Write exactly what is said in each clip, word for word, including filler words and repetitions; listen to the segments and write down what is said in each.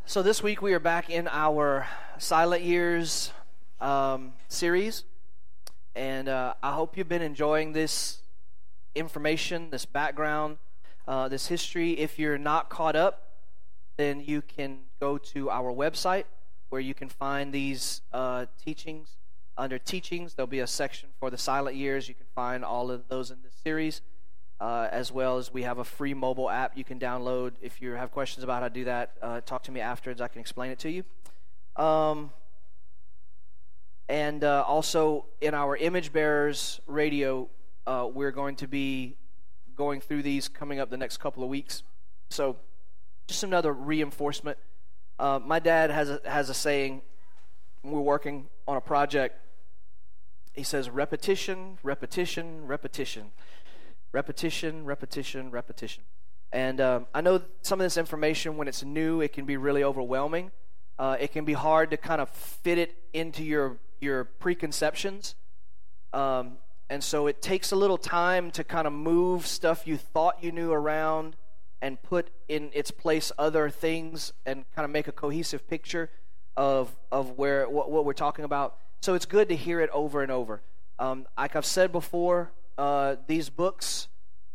So this week we are back in our Silent Years um, series, and uh, I hope you've been enjoying this information, this background, uh, this history. If you're not caught up, then you can go to our website where you can find these uh, teachings. Under teachings, there'll be a section for the Silent Years. You can find all of those in this series. Uh, as well as we have a free mobile app you can download. If you have questions about how to do that, uh, talk to me afterwards. I can explain it to you. Um, and uh, also in our Image Bearers radio, uh, we're going to be going through these coming up the next couple of weeks. So just another reinforcement. Uh, my dad has a, has a saying when we're working on a project. He says, repetition, repetition, repetition. Repetition, repetition, repetition. And um, I know some of this information, when it's new, it can be really overwhelming. Uh, it can be hard to kind of fit it into your, your preconceptions. Um, and so it takes a little time to kind of move stuff you thought you knew around and put in its place other things and kind of make a cohesive picture of, of where what, what we're talking about. So it's good to hear it over and over. Um, like I've said before, Uh, these books,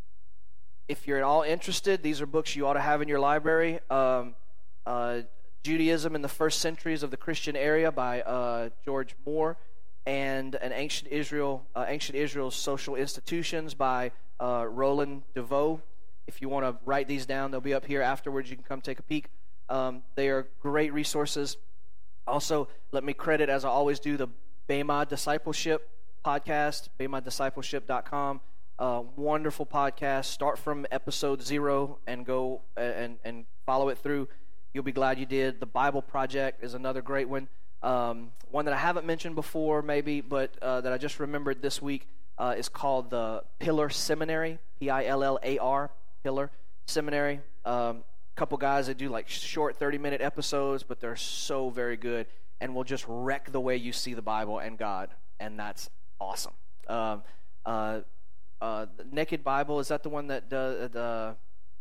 if you're at all interested, these are books you ought to have in your library. Um, uh, Judaism in the First Centuries of the Christian Era by uh, George Moore, and an Ancient Israel, uh, Ancient Israel's Social Institutions by uh, Roland DeVoe. If you want to write these down, they'll be up here afterwards. You can come take a peek. Um, they are great resources. Also, let me credit, as I always do, the Bema Discipleship podcast, bema discipleship dot com. Uh, wonderful podcast. Start from episode zero and go and, and follow it through. You'll be glad you did. The Bible Project is another great one. Um, one that I haven't mentioned before maybe, but uh, that I just remembered this week uh, is called the Pillar Seminary, P I L L A R, Pillar Seminary. Um, couple guys that do like short thirty-minute episodes, but they're so very good and will just wreck the way you see the Bible and God, and that's awesome. Um, uh, uh, the Naked Bible, is that the one that uh, the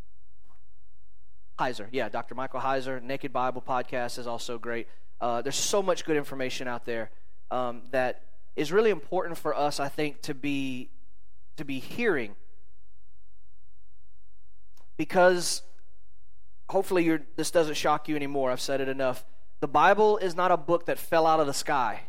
Heiser? Yeah, Doctor Michael Heiser. Naked Bible podcast is also great. Uh, there's so much good information out there um, that is really important for us, I think, to be to be hearing, because hopefully you're, this doesn't shock you anymore. I've said it enough. The Bible is not a book that fell out of the sky.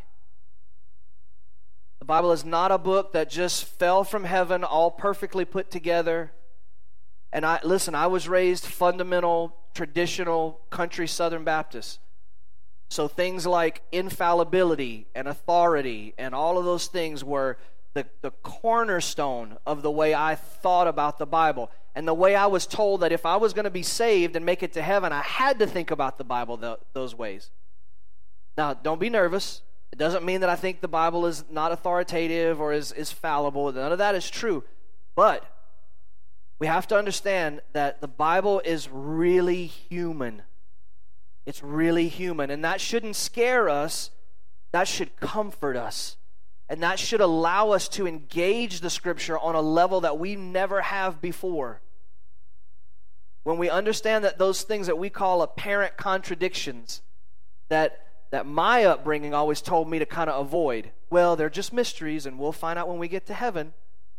The Bible is not a book that just fell from heaven, all perfectly put together. And I listen, I was raised fundamental, traditional, country Southern Baptist. So things like infallibility and authority and all of those things were the, the cornerstone of the way I thought about the Bible. And the way I was told that if I was going to be saved and make it to heaven, I had to think about the Bible the, those ways. Now, don't be nervous. It doesn't mean that I think the Bible is not authoritative or is, is fallible. None of that is true. But we have to understand that the Bible is really human. It's really human. And that shouldn't scare us. That should comfort us. And that should allow us to engage the Scripture on a level that we never have before. When we understand that those things that we call apparent contradictions, that that my upbringing always told me to kind of avoid. Well, they're just mysteries, and we'll find out when we get to heaven.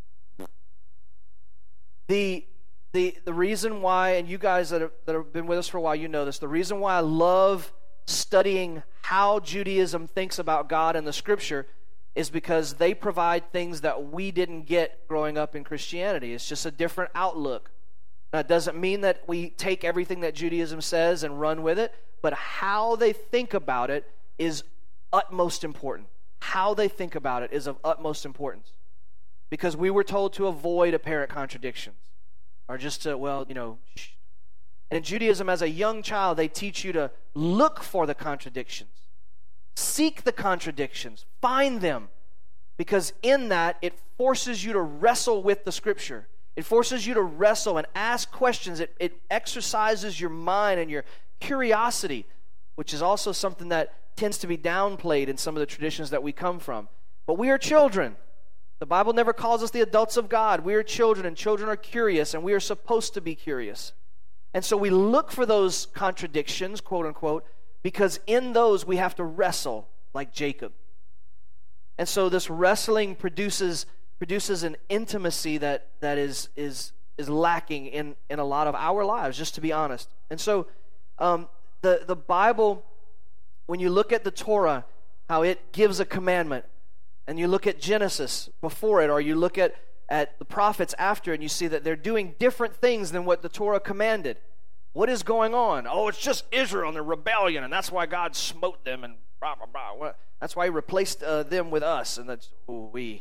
The the the reason why, and you guys that have, that have been with us for a while, you know this, the reason why I love studying how Judaism thinks about God and the Scripture is because they provide things that we didn't get growing up in Christianity. It's just a different outlook. Now, it doesn't mean that we take everything that Judaism says and run with it, but how they think about it is utmost important. How they think about it is of utmost importance. Because we were told to avoid apparent contradictions. Or just to, well, you know, shh. And in Judaism, as a young child, they teach you to look for the contradictions. Seek the contradictions. Find them. Because in that, it forces you to wrestle with the Scripture. It forces you to wrestle and ask questions. It, it exercises your mind and your curiosity, which is also something that tends to be downplayed in some of the traditions that we come from. But we are children. The Bible never calls us the adults of God. We are children, and children are curious, and we are supposed to be curious. And so we look for those contradictions, quote unquote, because in those we have to wrestle like Jacob. And so this wrestling produces produces an intimacy that that is is is lacking in, in a lot of our lives, just to be honest. And so um, the the Bible, when you look at the Torah, how it gives a commandment, and you look at Genesis before it, or you look at, at the prophets after it, and you see that they're doing different things than what the Torah commanded. What is going on? Oh, it's just Israel and their rebellion, and that's why God smote them, and blah, blah, blah. That's why he replaced uh, them with us, and that's, oh, we.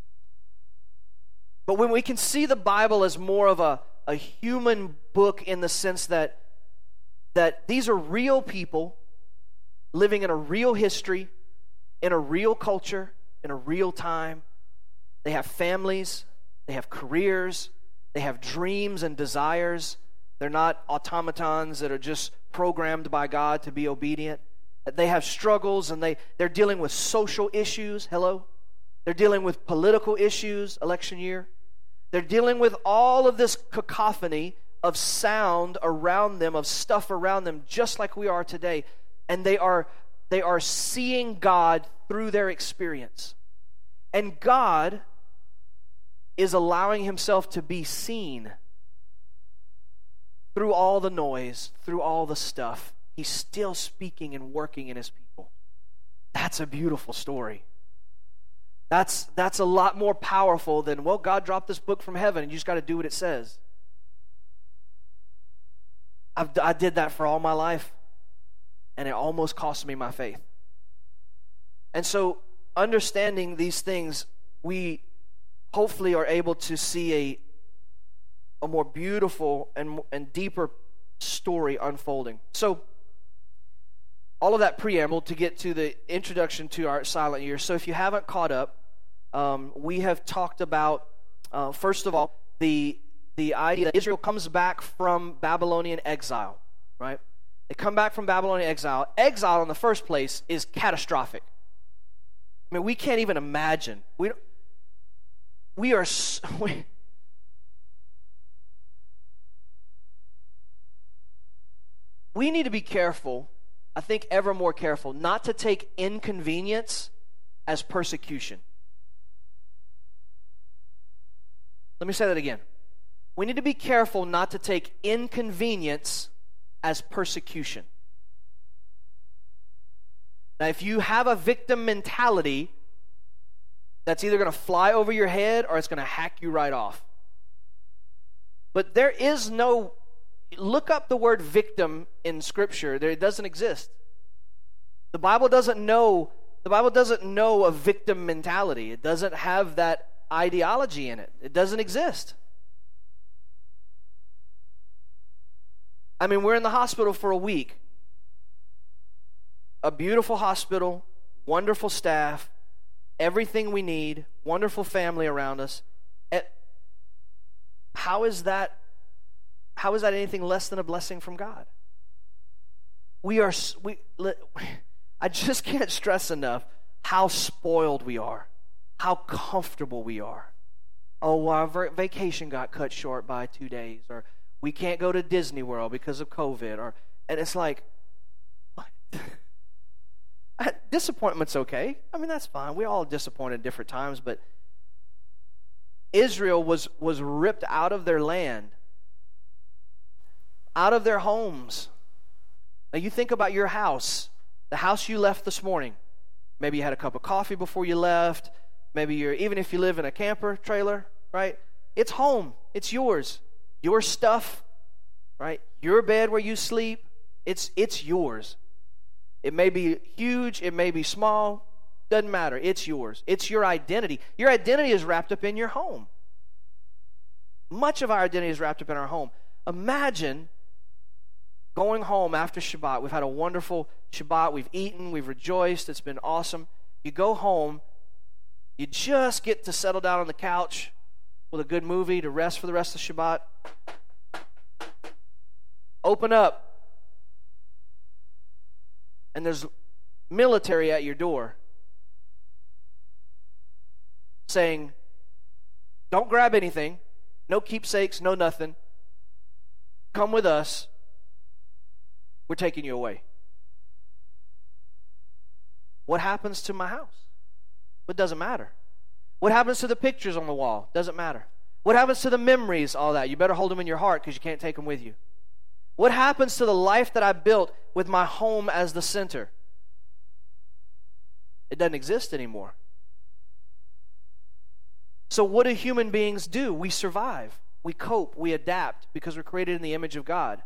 But when we can see the Bible as more of a, a human book in the sense that, that these are real people living in a real history, in a real culture, in a real time. They have families, they have careers, they have dreams and desires. They're not automatons that are just programmed by God to be obedient. They have struggles, and they, they're dealing with social issues. Hello? They're dealing with political issues, election year. They're dealing with all of this cacophony of sound around them, of stuff around them, just like we are today. And they are they are seeing God through their experience. And God is allowing himself to be seen through all the noise, through all the stuff. He's still speaking and working in his people. That's a beautiful story. That's, that's a lot more powerful than, well, God dropped this book from heaven and you just got to do what it says. I've, I did that for all my life, and it almost cost me my faith. And so, understanding these things, we hopefully are able to see a, a more beautiful and, and deeper story unfolding. So, all of that preamble to get to the introduction to our silent year. So if you haven't caught up, um, we have talked about, uh, first of all, the the idea that Israel comes back from Babylonian exile, right? They come back from Babylonian exile. Exile in the first place is catastrophic. I mean, we can't even imagine. We we are we, we need to be careful. I think ever more careful not to take inconvenience as persecution. Let me say that again. We need to be careful not to take inconvenience as persecution. Now, if you have a victim mentality, that's either going to fly over your head or it's going to hack you right off. But there is no Look up the word victim in Scripture. There, it doesn't exist. The Bible doesn't know. The Bible doesn't know a victim mentality. It doesn't have that ideology in it. It doesn't exist. I mean, we're in the hospital for a week. A beautiful hospital, wonderful staff, everything we need, wonderful family around us. How is that? How is that anything less than a blessing from God? We are, we, I just can't stress enough how spoiled we are, how comfortable we are. Oh, well, our vacation got cut short by two days, or we can't go to Disney World because of COVID, or and it's like, what? Disappointment's okay. I mean, that's fine. We're all disappointed at different times, but Israel was was ripped out of their land, out of their homes. Now you think about your house, the house you left this morning. Maybe you had a cup of coffee before you left. Maybe you're, even if you live in a camper trailer, right? It's home. It's yours. Your stuff, right? Your bed where you sleep, it's it's yours. It may be huge, it may be small, doesn't matter. It's yours. It's your identity. Your identity is wrapped up in your home. Much of our identity is wrapped up in our home. Imagine going home after Shabbat. We've had a wonderful Shabbat. We've eaten. We've rejoiced. It's been awesome. You go home. You just get to settle down on the couch with a good movie to rest for the rest of Shabbat. Open up. And there's military at your door saying, don't grab anything. No keepsakes, no nothing. come with us, we're taking you away. What happens to my house? It doesn't matter. What happens to the pictures on the wall? Doesn't matter. What happens to the memories, all that? You better hold them in your heart because you can't take them with you. What happens to the life that I built with my home as the center? It doesn't exist anymore. So what do human beings do? We survive. We cope. We adapt because we're created in the image of God.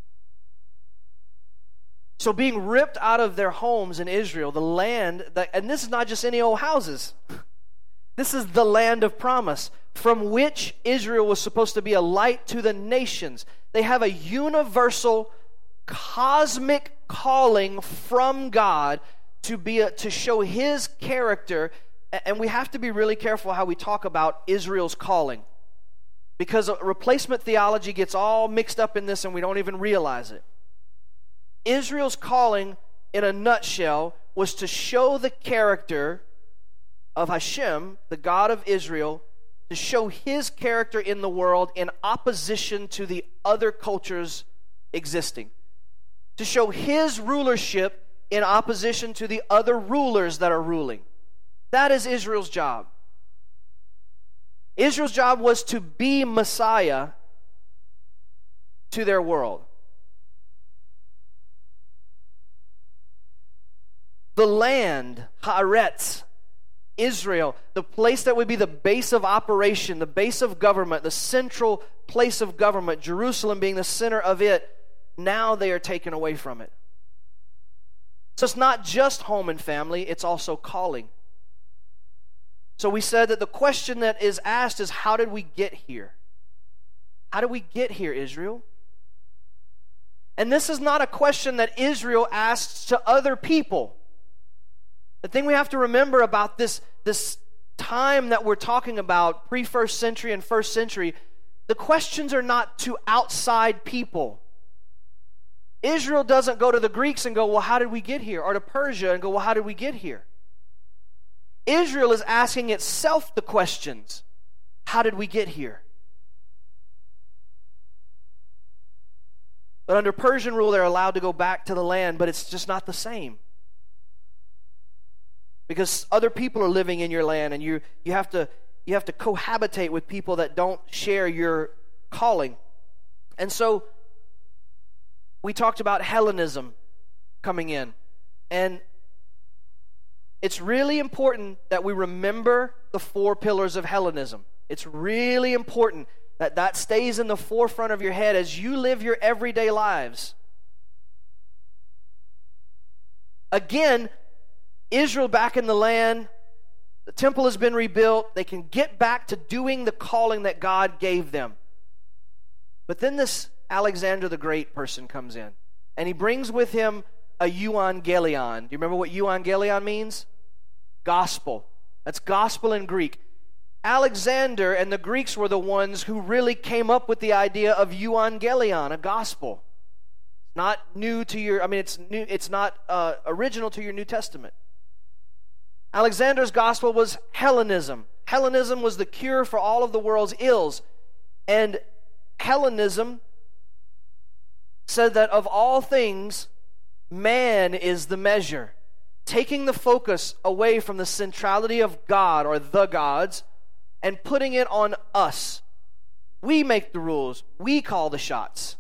So being ripped out of their homes in Israel, the land, that, and this is not just any old houses. This is the land of promise, from which Israel was supposed to be a light to the nations. They have a universal, cosmic calling from God to be a, to show His character. And we have to be really careful how we talk about Israel's calling, because replacement theology gets all mixed up in this and we don't even realize it. Israel's calling, in a nutshell, was to show the character of Hashem, the God of Israel, to show His character in the world in opposition to the other cultures existing. To show His rulership in opposition to the other rulers that are ruling. That is Israel's job. Israel's job was to be Messiah to their world. The land, Haaretz, Israel, the place that would be the base of operation, the base of government, the central place of government, Jerusalem being the center of it, now they are taken away from it. So it's not just home and family, it's also calling. So we said that the question that is asked is, how did we get here? How did we get here, Israel? And this is not a question that Israel asks to other people. The thing we have to remember about this, this time that we're talking about, pre-first century and first century, the questions are not to outside people. Israel doesn't go to the Greeks and go, well, how did we get here? Or to Persia and go, well, how did we get here? Israel is asking itself the questions. How did we get here? But under Persian rule, they're allowed to go back to the land, but it's just not the same. Because other people are living in your land, and you you have to you have to cohabitate with people that don't share your calling. And so we talked about Hellenism coming in. And it's really important that we remember the four pillars of Hellenism. It's really important that that stays in the forefront of your head as you live your everyday lives. Again, Israel back in the land, the temple has been rebuilt, they can get back to doing the calling that God gave them. But then this Alexander the Great person comes in, and he brings with him a euangelion. Do you remember what euangelion means? Gospel. That's gospel in Greek. Alexander and the Greeks were the ones who really came up with the idea of euangelion, a gospel. Not new to your, I mean, it's new. It's not uh, original to your New Testament. Alexander's gospel was Hellenism. Hellenism was the cure for all of the world's ills. And Hellenism said that of all things, man is the measure. Taking the focus away from the centrality of God or the gods and putting it on us. We make the rules. We call the shots.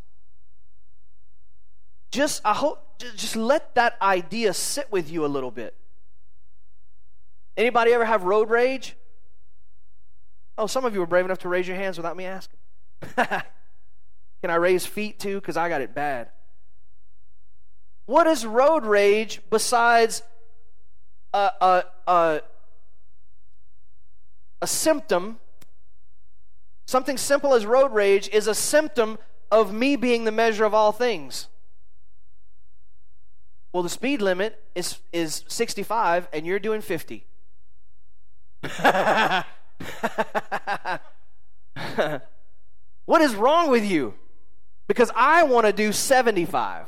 Just, I hope, just let that idea sit with you a little bit. Anybody ever have road rage? Oh, some of you were brave enough to raise your hands without me asking. Can I raise feet too? Because I got it bad. What is road rage besides a, a, a, a symptom? Something simple as road rage is a symptom of me being the measure of all things. Well, the speed limit is, is sixty-five and you're doing fifty. What is wrong with you? Because I want to do seventy-five.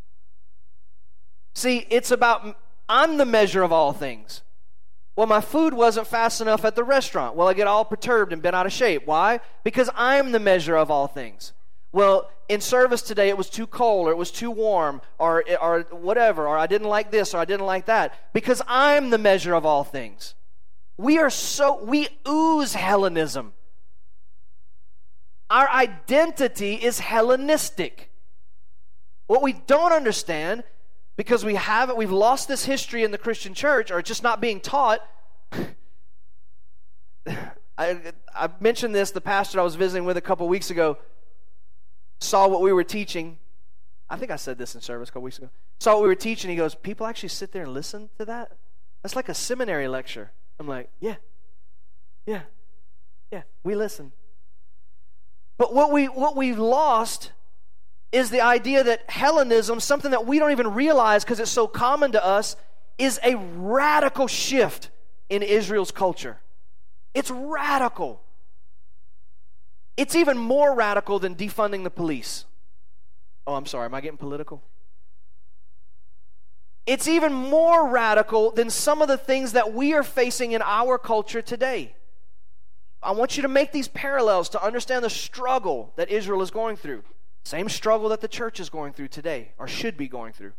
See, it's about, I'm the measure of all things. Well, my food wasn't fast enough at the restaurant. Well, I get all perturbed and bent out of shape. Why? Because I'm the measure of all things. Well, in service today it was too cold, or it was too warm, or, or whatever, or I didn't like this, or I didn't like that, because I'm the measure of all things. We are so, we ooze Hellenism. Our identity is Hellenistic. What we don't understand, because we haven't, we've lost this history in the Christian church, or just not being taught. I, I mentioned this, the pastor I was visiting with a couple weeks ago saw what we were teaching. I think I said this in service a couple weeks ago. Saw what we were teaching. He goes, people actually sit there and listen to that? That's like a seminary lecture. I'm like, yeah, yeah, yeah, we listen. But what, we, what we've lost is the idea that Hellenism, something that we don't even realize because it's so common to us, is a radical shift in Israel's culture. It's radical. It's even more radical than defunding the police. Oh, I'm sorry, am I getting political? It's even more radical than some of the things that we are facing in our culture today. I want you to make these parallels to understand the struggle that Israel is going through. Same struggle that the church is going through today, or should be going through.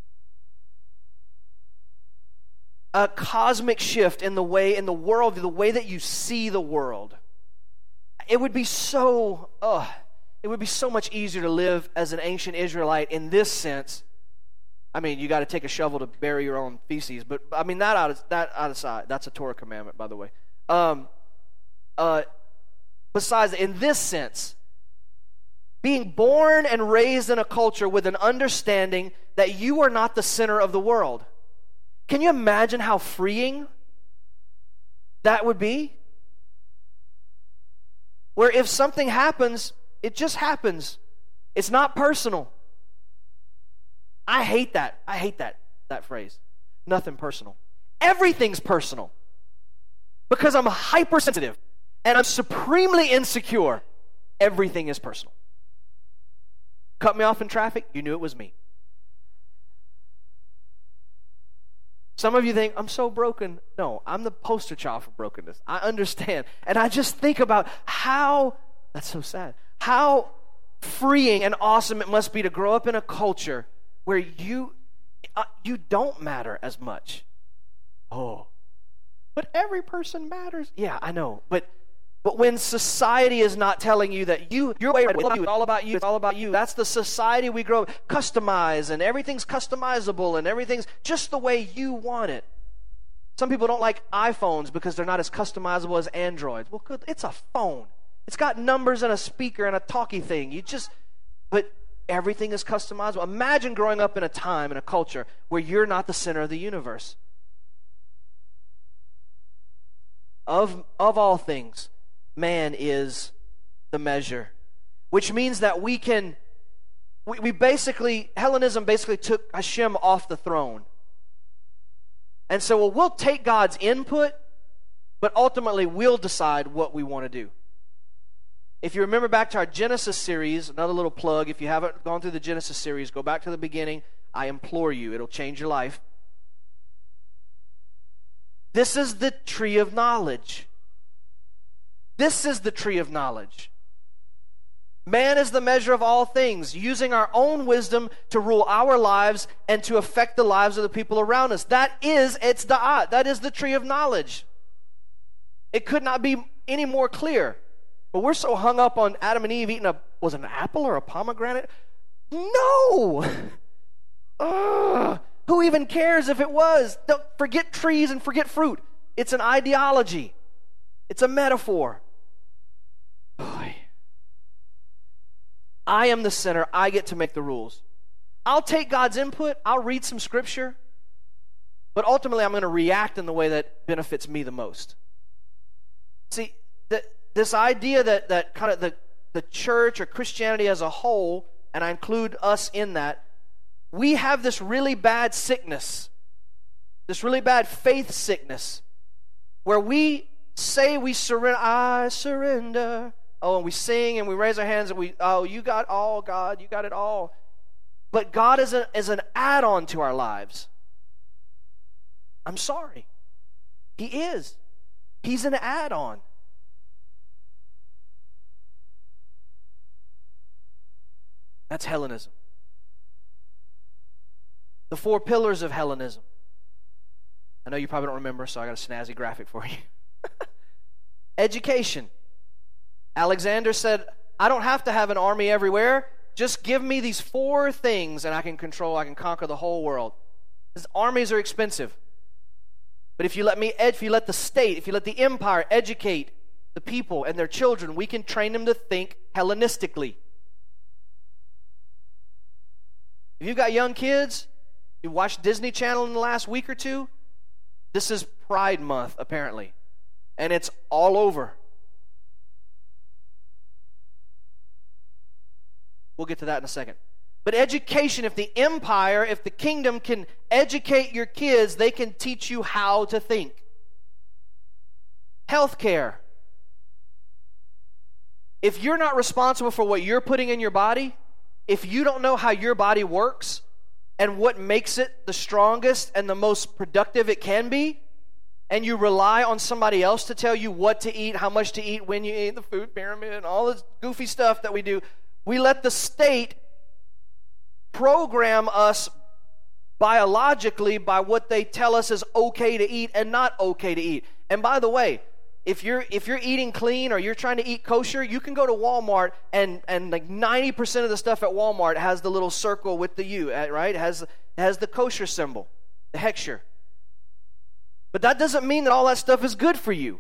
A cosmic shift in the way, in the world, the way that you see the world. It would be so, uh, it would be so much easier to live as an ancient Israelite in this sense. I mean, you got to take a shovel to bury your own feces, but I mean that out of that out of sight. That's a Torah commandment, by the way. Um, uh, besides, in this sense, being born and raised in a culture with an understanding that you are not the center of the world. Can you imagine how freeing that would be? Where if something happens, it just happens. It's not personal. I hate that. I hate that, that phrase. Nothing personal. Everything's personal. Because I'm hypersensitive and I'm supremely insecure. Everything is personal. Cut me off in traffic, you knew it was me. Some of you think, I'm so broken. No, I'm the poster child for brokenness. I understand. And I just think about how, that's so sad, how freeing and awesome it must be to grow up in a culture where you uh, you don't matter as much. Oh, but every person matters. Yeah, I know. But but when society is not telling you that you, your way, it's all about you, it's all about you. That's the society we grow up, customize, and everything's customizable, and everything's just the way you want it. Some people don't like iPhones because they're not as customizable as Androids. Well, good, it's a phone. It's got numbers and a speaker and a talkie thing. You just, but everything is customizable. Imagine growing up in a time, in a culture, where you're not the center of the universe. Of, of all things, man is the measure, which means that we can, we, we basically, Hellenism basically took Hashem off the throne. And so, well, we'll take God's input, but ultimately we'll decide what we want to do. If you remember back to our Genesis series, another little plug, if you haven't gone through the Genesis series, go back to the beginning. I implore you, it'll change your life. This is the tree of knowledge. This is the tree of knowledge. Man is the measure of all things, using our own wisdom to rule our lives and to affect the lives of the people around us. That is, it's da'at. That is the tree of knowledge. It could not be any more clear. But we're so hung up on Adam and Eve eating a, was it an apple or a pomegranate? No! Ugh. Who even cares if it was? Don't forget trees and forget fruit. It's an ideology. It's a metaphor. I am the center. I get to make the rules. I'll take God's input. I'll read some scripture. But ultimately, I'm going to react in the way that benefits me the most. See, the, this idea that, that kind of the, the church or Christianity as a whole, and I include us in that, we have this really bad sickness, this really bad faith sickness, where we say we surrender, I surrender. Oh, and we sing and we raise our hands and we, oh, you got all, God, you got it all. But God is, a, is an add-on to our lives. I'm sorry. He is. He's an add-on. That's Hellenism. The four pillars of Hellenism. I know you probably don't remember, so I got a snazzy graphic for you. Education. Alexander said, I don't have to have an army everywhere. Just give me these four things and I can control, I can conquer the whole world. Because armies are expensive. But if you let me, if you let the state, if you let the empire educate the people and their children, we can train them to think Hellenistically. If you've got young kids, you watched Disney Channel in the last week or two, this is Pride Month, apparently. And it's all over. We'll get to that in a second. But education, if the empire, if the kingdom can educate your kids, they can teach you how to think. Healthcare. If you're not responsible for what you're putting in your body, if you don't know how your body works and what makes it the strongest and the most productive it can be, and you rely on somebody else to tell you what to eat, how much to eat, when you eat, the food pyramid, and all this goofy stuff that we do, we let the state program us biologically by what they tell us is okay to eat and not okay to eat. And by the way, if you're if you're eating clean or you're trying to eat kosher, you can go to Walmart and and like ninety percent of the stuff at Walmart has the little circle with the U, right? It has, it has the kosher symbol, the hechsher. But that doesn't mean that all that stuff is good for you.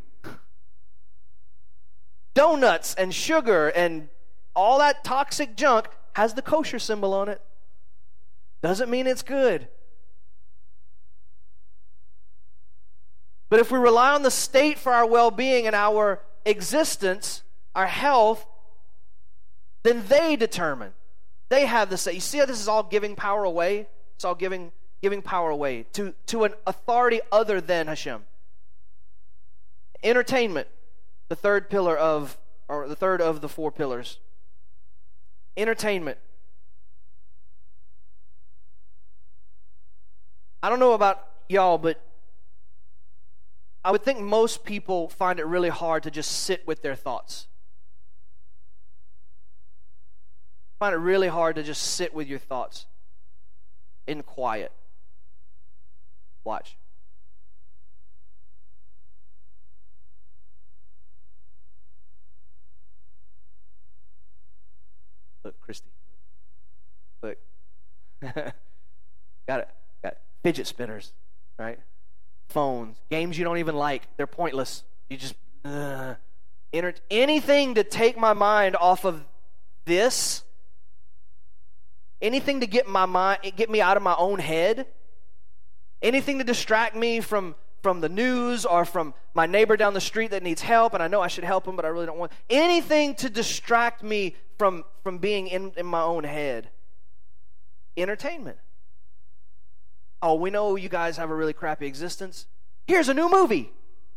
Donuts and sugar and all that toxic junk has the kosher symbol on it. Doesn't mean it's good. But if we rely on the state for our well-being and our existence, our health, then they determine. They have the say. You see how this is all giving power away? It's all giving giving power away to, to an authority other than Hashem. Entertainment, the third pillar of, or the third of the four pillars. Entertainment. I don't know about y'all, but I would think most people find it really hard to just sit with their thoughts. Find it really hard to just sit with your thoughts in quiet. Watch. Look, Christy. Look. got it. Got it. Fidget spinners, right? Phones, games you don't even like. They're pointless. You just uh, enter anything to take my mind off of this. Anything to get my mind, get me out of my own head. Anything to distract me from from the news or from my neighbor down the street that needs help, and I know I should help him, but I really don't want. Anything to distract me from from being in, in my own head. Entertainment. Oh, we know you guys have a really crappy existence. Here's a new movie.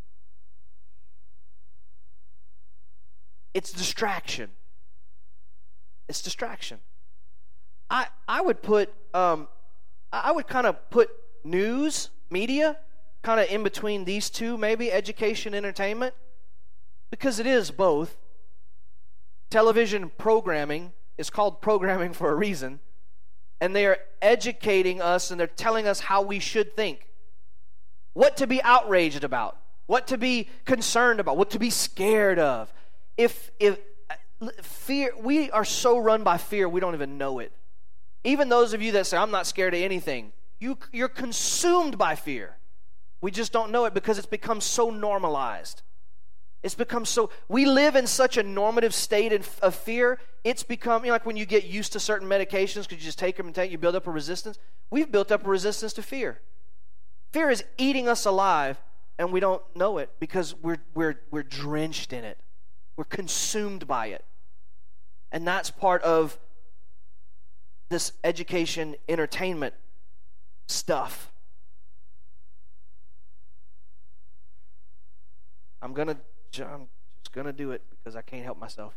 It's distraction. It's distraction. I I would put um I would kind of put news, media, kind of in between these two, maybe education, entertainment, because it is both. Television programming is called programming for a reason. And they are educating us and they're telling us how we should think. What to be outraged about. What to be concerned about. What to be scared of. If if fear, we are so run by fear we don't even know it. Even those of you that say, I'm not scared of anything, you, you're consumed by fear. We just don't know it because it's become so normalized. It's become so, we live in such a normative state of fear, it's become, you know, like when you get used to certain medications because you just take them and take, you build up a resistance. We've built up a resistance to fear. Fear is eating us alive and we don't know it because we're, we're, we're drenched in it. We're consumed by it. And that's part of this education, entertainment stuff. I'm gonna, I'm just gonna do it because I can't help myself.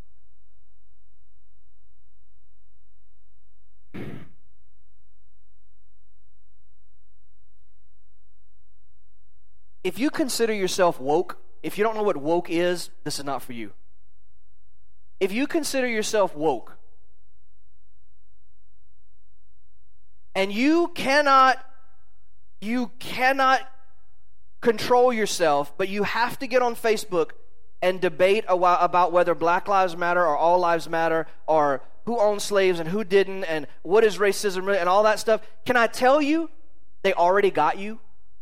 If you consider yourself woke, if you don't know what woke is, this is not for you. If you consider yourself woke, And you cannot, you cannot control yourself, but you have to get on Facebook and debate a while about whether Black Lives Matter or All Lives Matter or who owned slaves and who didn't and what is racism really and all that stuff. Can I tell you, they already got you?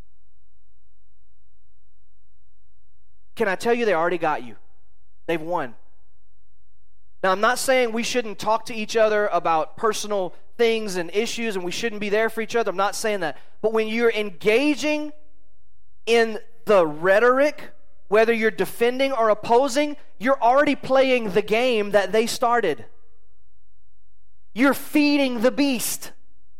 Can I tell you they already got you? They've won. Now, I'm not saying we shouldn't talk to each other about personal things and issues and we shouldn't be there for each other. I'm not saying that. But when you're engaging in the rhetoric, whether you're defending or opposing, you're already playing the game that they started. You're feeding the beast.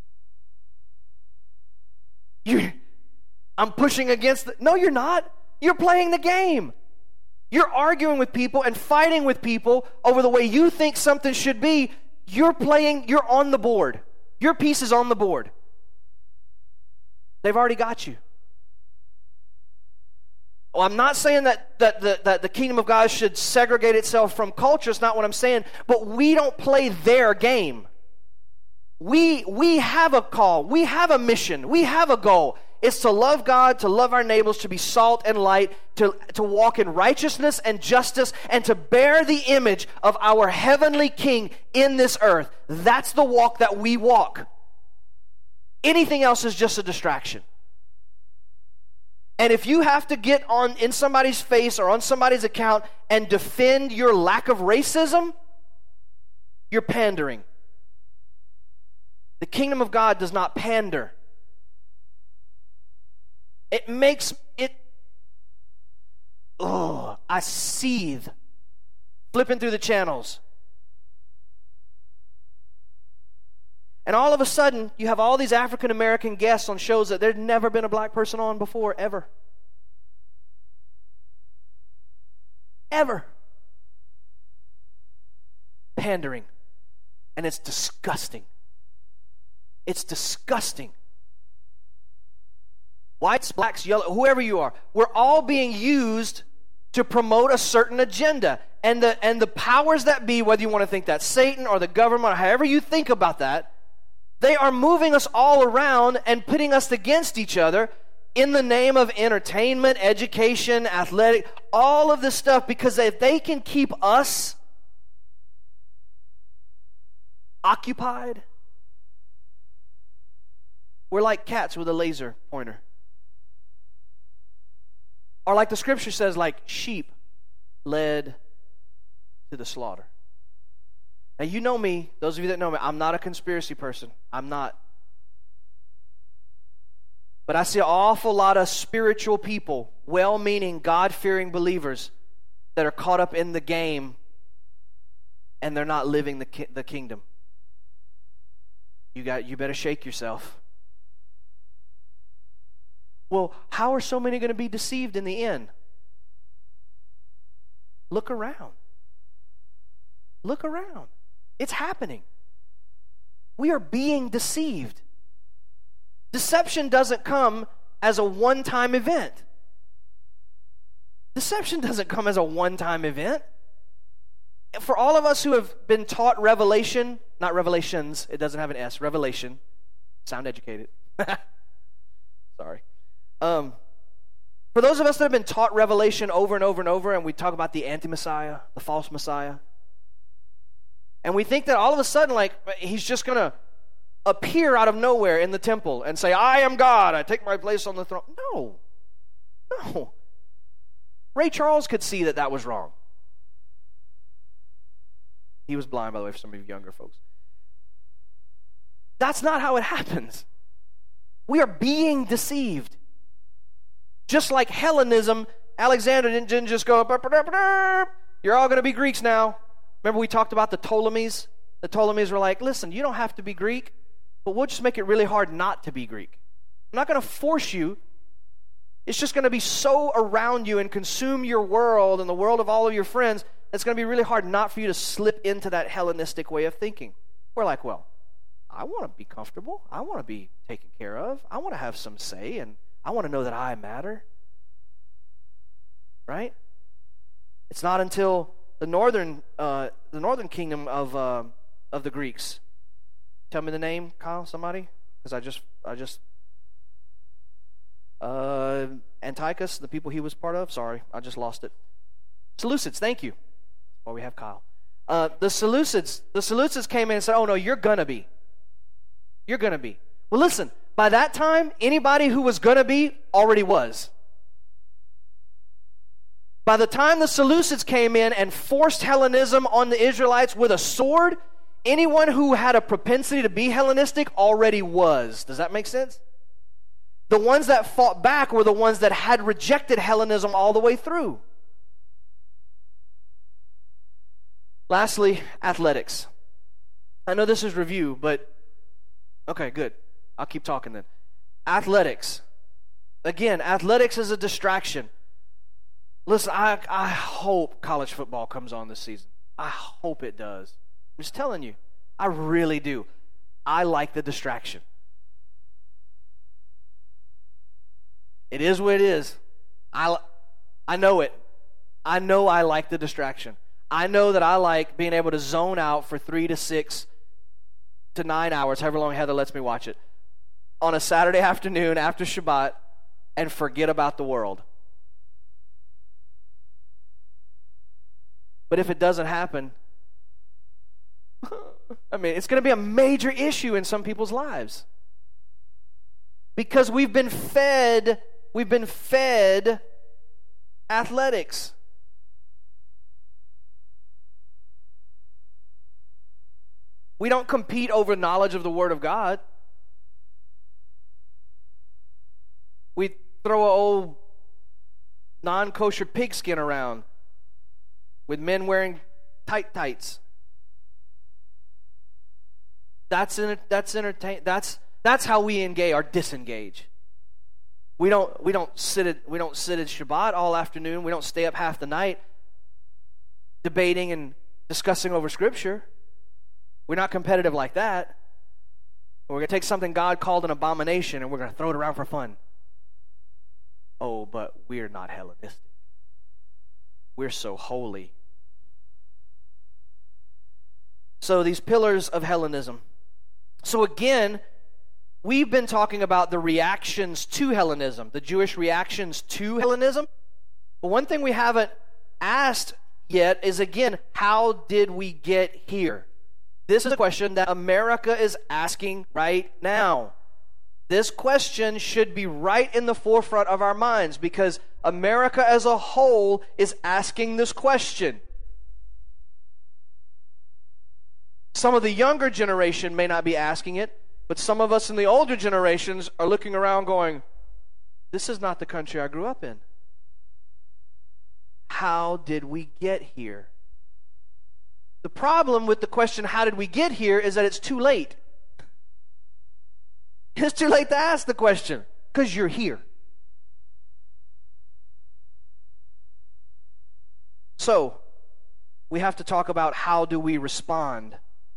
You, I'm pushing against the... No, you're not. You're playing the game. You're arguing with people and fighting with people over the way you think something should be. You're playing, you're on the board. Your piece is on the board. They've already got you. Well, I'm not saying that, that, the, that the kingdom of God should segregate itself from culture. It's not what I'm saying. But we don't play their game. We, we have a call. We have a mission. We have a goal. It's to love God, to love our neighbors, to be salt and light, to, to walk in righteousness and justice, and to bear the image of our heavenly King in this earth. That's the walk that we walk. Anything else is just a distraction. And if you have to get on in somebody's face or on somebody's account and defend your lack of racism, you're pandering. The kingdom of God does not pander. It makes it, oh, I seethe flipping through the channels. And all of a sudden, you have all these African American guests on shows that there's never been a black person on before, ever. Ever. Pandering. And it's disgusting. It's disgusting. Whites, blacks, yellow, whoever you are, we're all being used to promote a certain agenda. And the and the powers that be, whether you want to think that's Satan or the government, or however you think about that, they are moving us all around and putting us against each other in the name of entertainment, education, athletic, all of this stuff, because if they can keep us occupied, we're like cats with a laser pointer. Or like the scripture says, like sheep led to the slaughter. Now you know me, those of you that know me, I'm not a conspiracy person. I'm not. But I see an awful lot of spiritual people, well-meaning, God-fearing believers that are caught up in the game and they're not living the ki- the kingdom. You got, you better shake yourself. Well, how are so many going to be deceived in the end? Look around. Look around. It's happening. We are being deceived. Deception doesn't come as a one-time event. Deception doesn't come as a one-time event. For all of us who have been taught revelation, not revelations, it doesn't have an S, revelation. Sound educated. Sorry. Um, for those of us that have been taught revelation over and over and over, and we talk about the anti-Messiah, the false Messiah, and we think that all of a sudden, like, he's just going to appear out of nowhere in the temple and say, I am God, I take my place on the throne. No. No. Ray Charles could see that that was wrong. He was blind, by the way, for some of you younger folks. That's not how it happens. We are being deceived. Just like Hellenism, Alexander didn't, didn't just go, you're all going to be Greeks now. Remember we talked about the Ptolemies? The Ptolemies were like, listen, you don't have to be Greek, but we'll just make it really hard not to be Greek. I'm not going to force you. It's just going to be so around you and consume your world and the world of all of your friends, it's going to be really hard not for you to slip into that Hellenistic way of thinking. We're like, well, I want to be comfortable. I want to be taken care of. I want to have some say, and I want to know that I matter. Right? It's not until the northern uh, the northern kingdom of uh, of the Greeks. Tell me the name, Kyle, somebody? Because I just, I just, uh, Antiochus, the people he was part of, sorry, I just lost it. Seleucids, thank you. That's why we have Kyle. Uh, the Seleucids, the Seleucids came in and said, oh no, you're gonna be. You're gonna be. Well listen, by that time, anybody who was gonna be already was. By the time the Seleucids came in and forced Hellenism on the Israelites with a sword, anyone who had a propensity to be Hellenistic already was. Does that make sense? The ones that fought back were the ones that had rejected Hellenism all the way through. Lastly, athletics. I know this is review, but okay, good. I'll keep talking then. Athletics. Again, athletics is a distraction. Listen, I, I hope college football comes on this season. I hope it does. I'm just telling you. I really do. I like the distraction. It is what it is. I, I know it. I know I like the distraction. I know that I like being able to zone out for three to six to nine hours, however long Heather lets me watch it, on a Saturday afternoon after Shabbat and forget about the world. But if it doesn't happen, I mean, it's going to be a major issue in some people's lives. Because we've been fed, we've been fed athletics. We don't compete over knowledge of the Word of God. We throw an old non-kosher pigskin around with men wearing tight tights. That's that's entertain. That's that's how we engage or disengage. We don't we don't sit at we don't sit at Shabbat all afternoon. We don't stay up half the night debating and discussing over Scripture. We're not competitive like that. We're going to take something God called an abomination and we're going to throw it around for fun. Oh, but we're not Hellenistic. We're so holy. So these pillars of Hellenism. So again, we've been talking about the reactions to Hellenism, the Jewish reactions to Hellenism. But one thing we haven't asked yet is, again, how did we get here? This is a question that America is asking right now. This question should be right in the forefront of our minds because America as a whole is asking this question. Some of the younger generation may not be asking it, but some of us in the older generations are looking around going, this is not the country I grew up in. How did we get here? The problem with the question, how did we get here, is that it's too late. It's too late to ask the question because you're here. So, we have to talk about how do we respond.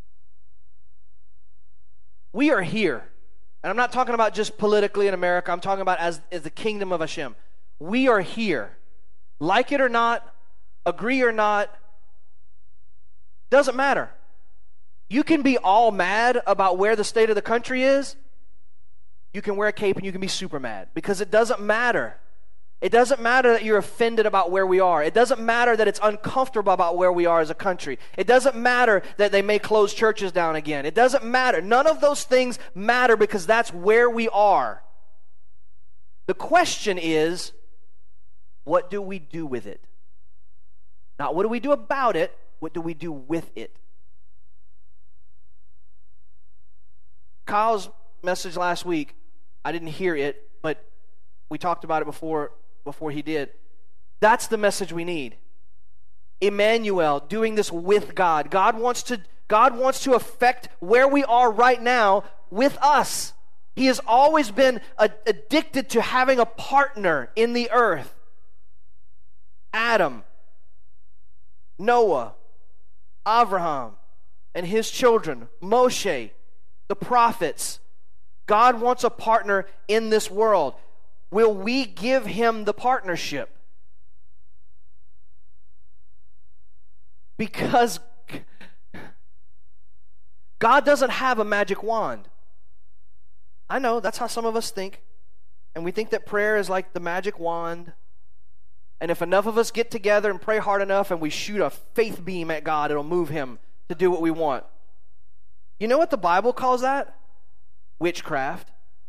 We are here. And I'm not talking about just politically in America. I'm talking about as, as the kingdom of Hashem. We are here. Like it or not, agree or not, doesn't matter. You can be all mad about where the state of the country is. You can wear a cape and you can be super mad because it doesn't matter. It doesn't matter that you're offended about where we are. It doesn't matter that it's uncomfortable about where we are as a country. It doesn't matter that they may close churches down again. It doesn't matter. None of those things matter because that's where we are. The question is, what do we do with it? Not what do we do about it, what do we do with it? Kyle's message last week, I didn't hear it, but we talked about it before before he did. That's the message we need. Emmanuel, doing this with God. God wants to God wants to affect where we are right now with us. He has always been a, addicted to having a partner in the earth. Adam, Noah, Abraham, and his children, Moshe, the prophets. God wants a partner in this world. Will we give him the partnership? Because God doesn't have a magic wand. I know, that's how some of us think. And we think that prayer is like the magic wand. And if enough of us get together and pray hard enough and we shoot a faith beam at God, it'll move him to do what we want. You know what the Bible calls that? Witchcraft.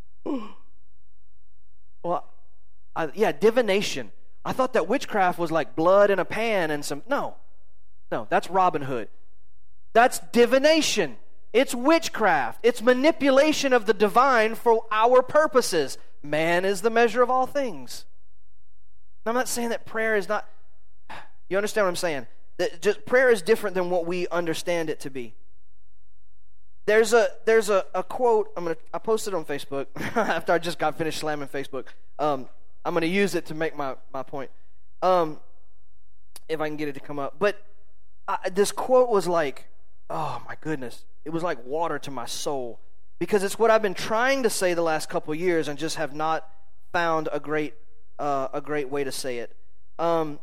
Well, I, yeah, divination. I thought that witchcraft was like blood in a pan and some... No. No, that's Robin Hood. That's divination. It's witchcraft. It's manipulation of the divine for our purposes. Man is the measure of all things. I'm not saying that prayer is not... You understand what I'm saying? That just prayer is different than what we understand it to be. There's a there's a, a quote. I'm gonna I posted it on Facebook after I just got finished slamming Facebook. Um, I'm gonna use it to make my my point. Um, if I can get it to come up. But I, this quote was like, oh my goodness, it was like water to my soul, because it's what I've been trying to say the last couple of years and just have not found a great uh, a great way to say it. Um,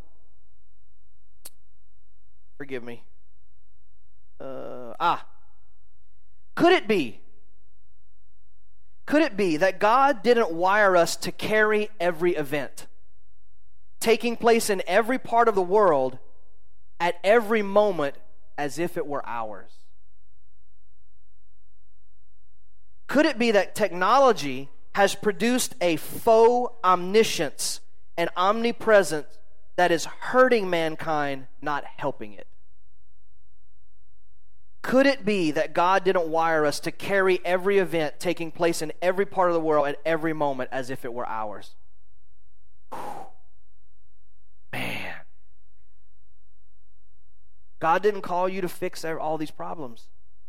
forgive me. Uh, ah. Could it be, could it be that God didn't wire us to carry every event taking place in every part of the world at every moment as if it were ours? Could it be that technology has produced a faux omniscience and omnipresence that is hurting mankind, not helping it? Could it be that God didn't wire us to carry every event taking place in every part of the world at every moment as if it were ours? Whew. Man. God didn't call you to fix all these problems.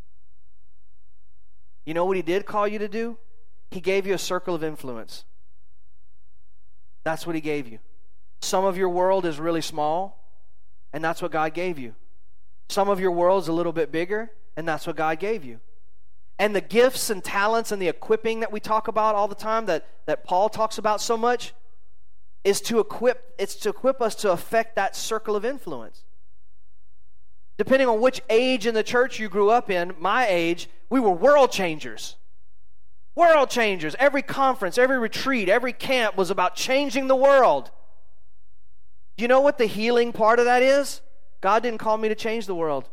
You know what He did call you to do? He gave you a circle of influence. That's what He gave you. Some of your world is really small, and that's what God gave you. Some of your world's a little bit bigger, and that's what God gave you. And the gifts and talents and the equipping that we talk about all the time, that, that Paul talks about so much, is to equip, it's to equip us to affect that circle of influence. Depending on which age in the church you grew up in, my age, we were world changers. World changers. Every conference, every retreat, every camp was about changing the world. You know what the healing part of that is? God didn't call me to change the world.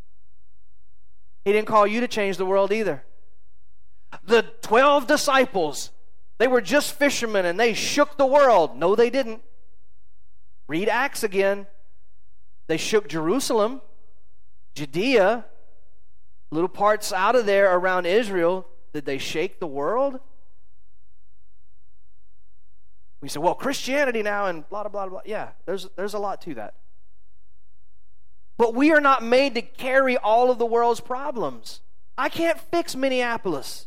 He didn't call you to change the world either. The twelve disciples, they were just fishermen and they shook the world. No, they didn't. Read Acts again. They shook Jerusalem, Judea, little parts out of there around Israel. Did they shake the world? We say, well, Christianity now and blah, blah, blah, blah. Yeah, there's, there's a lot to that. But we are not made to carry all of the world's problems. I can't fix Minneapolis.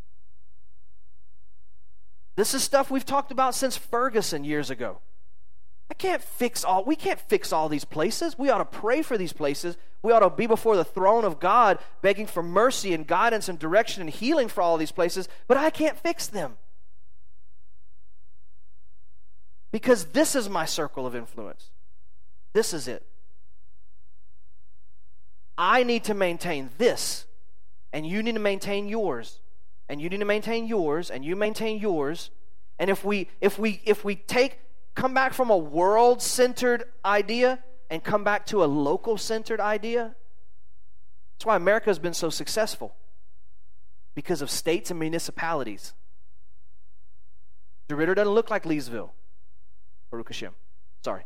This is stuff we've talked about since Ferguson years ago. I can't fix all, we can't fix all these places. We ought to pray for these places. We ought to be before the throne of God, begging for mercy and guidance and direction and healing for all these places, but I can't fix them. Because this is my circle of influence. This is it. I need to maintain this, and you need to maintain yours, and you need to maintain yours, and you maintain yours. And if we if we if we take come back from a world-centered idea and come back to a local-centered idea, that's why America has been so successful, because of states and municipalities. DeRidder doesn't look like Leesville. Baruch Hashem. Sorry.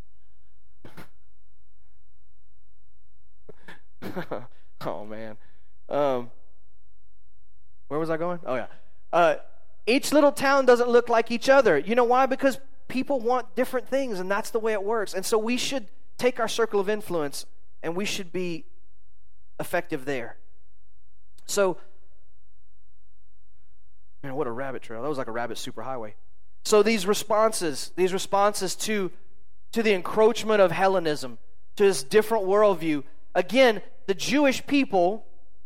Oh, man. Um, where was I going? Oh, yeah. Uh, each little town doesn't look like each other. You know why? Because people want different things, and that's the way it works. And so we should take our circle of influence, and we should be effective there. So, man, what a rabbit trail. That was like a rabbit superhighway. So these responses, these responses to, to the encroachment of Hellenism, to this different worldview, again, the Jewish people,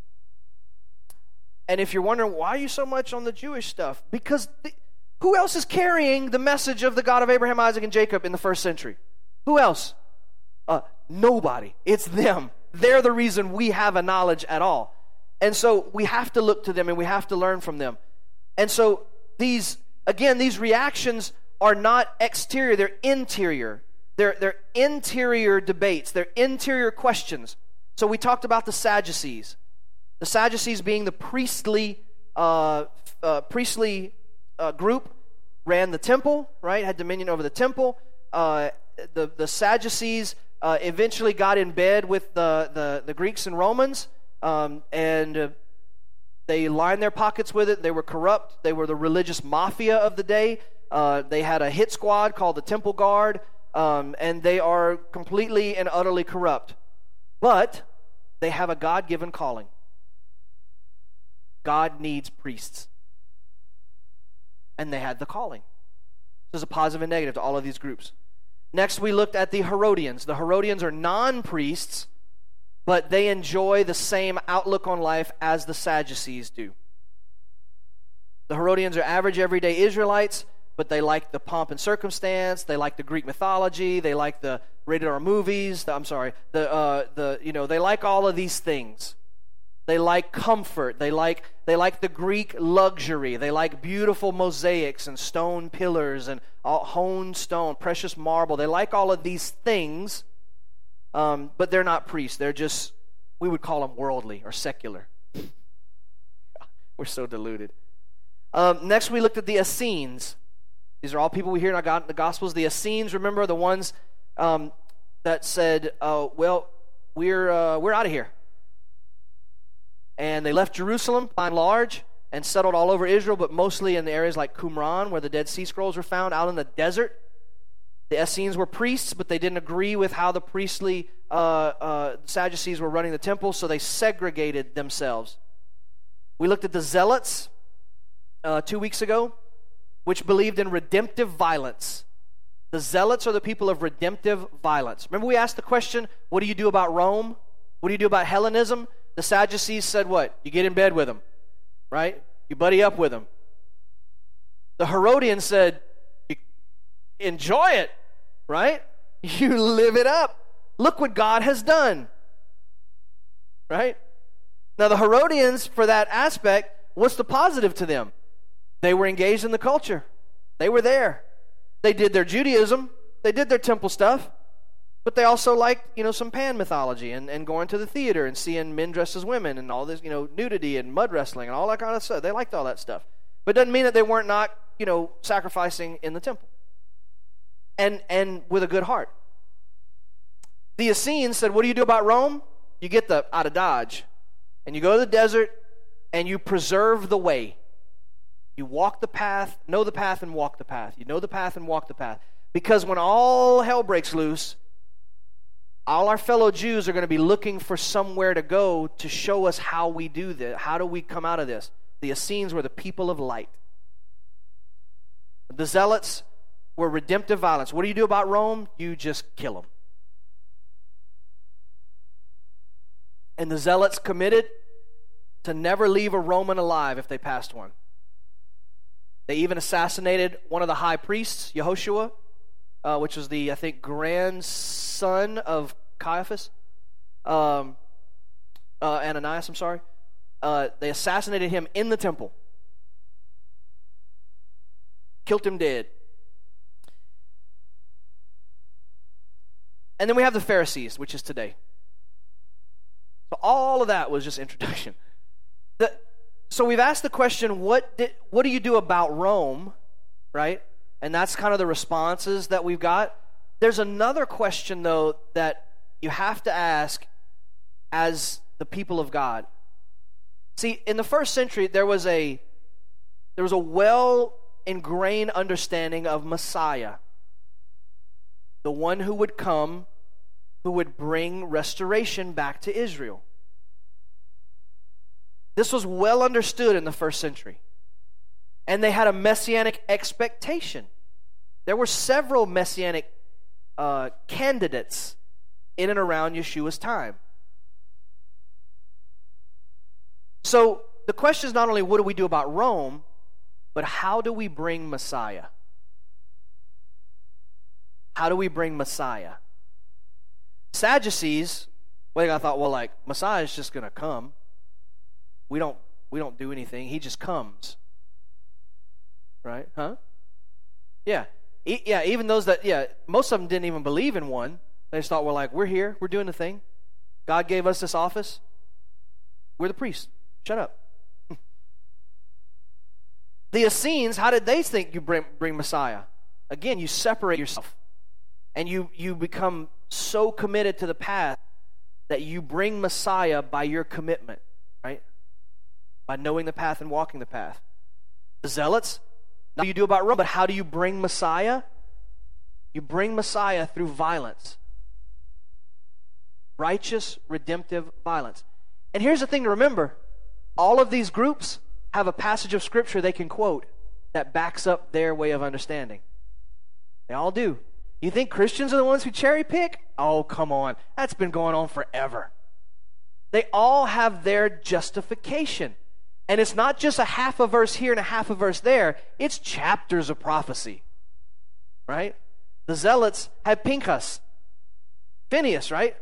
and if you're wondering, why are you so much on the Jewish stuff? Because the, who else is carrying the message of the God of Abraham, Isaac, and Jacob in the first century? Who else? Uh, nobody. It's them. They're the reason we have a knowledge at all. And so we have to look to them and we have to learn from them. And so these, again, these reactions are not exterior, they're interior. They're, they're interior debates, they're interior questions. So we talked about the Sadducees. The Sadducees being the priestly uh, uh, priestly uh, group, ran the temple, right? Had dominion over the temple. Uh, the the Sadducees uh, eventually got in bed with the the, the Greeks and Romans, um, and uh, they lined their pockets with it. They were corrupt. They were the religious mafia of the day. Uh, they had a hit squad called the Temple Guard, um, and they are completely and utterly corrupt. But they have a God-given calling. God needs priests. And they had the calling. There's a positive and negative to all of these groups. Next, we looked at the Herodians. The Herodians are non-priests, but they enjoy the same outlook on life as the Sadducees do. The Herodians are average, everyday Israelites, but they like the pomp and circumstance. They like the Greek mythology. They like the rated R movies. The, I'm sorry. The uh, the you know they like all of these things. They like comfort. They like they like the Greek luxury. They like beautiful mosaics and stone pillars and all, honed stone, precious marble. They like all of these things, um, but they're not priests. They're just, we would call them worldly or secular. We're so deluded. Um, next, we looked at the Essenes. These are all people we hear in the Gospels. The Essenes, remember, the ones um, that said, uh, "Well, we're uh, we're out of here." And they left Jerusalem, by and large, and settled all over Israel, but mostly in the areas like Qumran, where the Dead Sea Scrolls were found, out in the desert. The Essenes were priests, but they didn't agree with how the priestly uh, uh, Sadducees were running the temple, so they segregated themselves. We looked at the Zealots uh, two weeks ago, which believed in redemptive violence. The Zealots are the people of redemptive violence. Remember we asked the question, what do you do about Rome? What do you do about Hellenism? The Sadducees said what? You get in bed with them, right? You buddy up with them. The Herodians said, you enjoy it, right? You live it up. Look what God has done, right? Now the Herodians, for that aspect, what's the positive to them? They were engaged in the culture. They were there. They did their Judaism. They did their temple stuff. But they also liked, you know, some Pan mythology and, and going to the theater and seeing men dressed as women and all this, you know, nudity and mud wrestling and all that kind of stuff. They liked all that stuff. But it doesn't mean that they weren't not, you know, sacrificing in the temple. And and with a good heart. The Essenes said, what do you do about Rome? You get the out of Dodge. And you go to the desert and you preserve the way. You walk the path, know the path and walk the path. You know the path and walk the path. Because when all hell breaks loose, all our fellow Jews are going to be looking for somewhere to go to show us how we do this. How do we come out of this? The Essenes were the people of light. The Zealots were redemptive violence. What do you do about Rome? You just kill them. And the Zealots committed to never leave a Roman alive if they passed one. They even assassinated one of the high priests, Yehoshua, uh, which was the, I think, grandson of Caiaphas, um, uh, Ananias, I'm sorry. Uh, they assassinated him in the temple. Killed him dead. And then we have the Pharisees, which is today. So all of that was just introduction. The, so we've asked the question, what did, what do you do about Rome, right? And that's kind of the responses that we've got. There's another question, though, that you have to ask as the people of God. See, in the first century, there was a there was a well-ingrained understanding of Messiah, the one who would come, who would bring restoration back to Israel. This was well understood in the first century. And they had a messianic expectation. There were several messianic uh, candidates in and around Yeshua's time. So the question is not only what do we do about Rome, but how do we bring Messiah? How do we bring Messiah? Sadducees, well, I thought, well, like, Messiah is just going to come. We don't, we don't do anything. He just comes. right? Huh? Yeah. E- yeah, even those that, yeah, most of them didn't even believe in one. They just thought, well, like, we're here. We're doing the thing. God gave us this office. We're the priests. Shut up. The Essenes, how did they think you bring, bring Messiah? Again, you separate yourself. And you, you become so committed to the path that you bring Messiah by your commitment, right? By knowing the path and walking the path. The Zealots, not what you do about Rome, but how do you bring Messiah? You bring Messiah through violence. Righteous, redemptive violence. And here's the thing to remember. All of these groups have a passage of Scripture they can quote that backs up their way of understanding. They all do. You think Christians are the ones who cherry pick? Oh, come on. That's been going on forever. They all have their justification. And it's not just a half a verse here and a half a verse there. It's chapters of prophecy. Right? The Zealots had Pinchas. Phineas, right?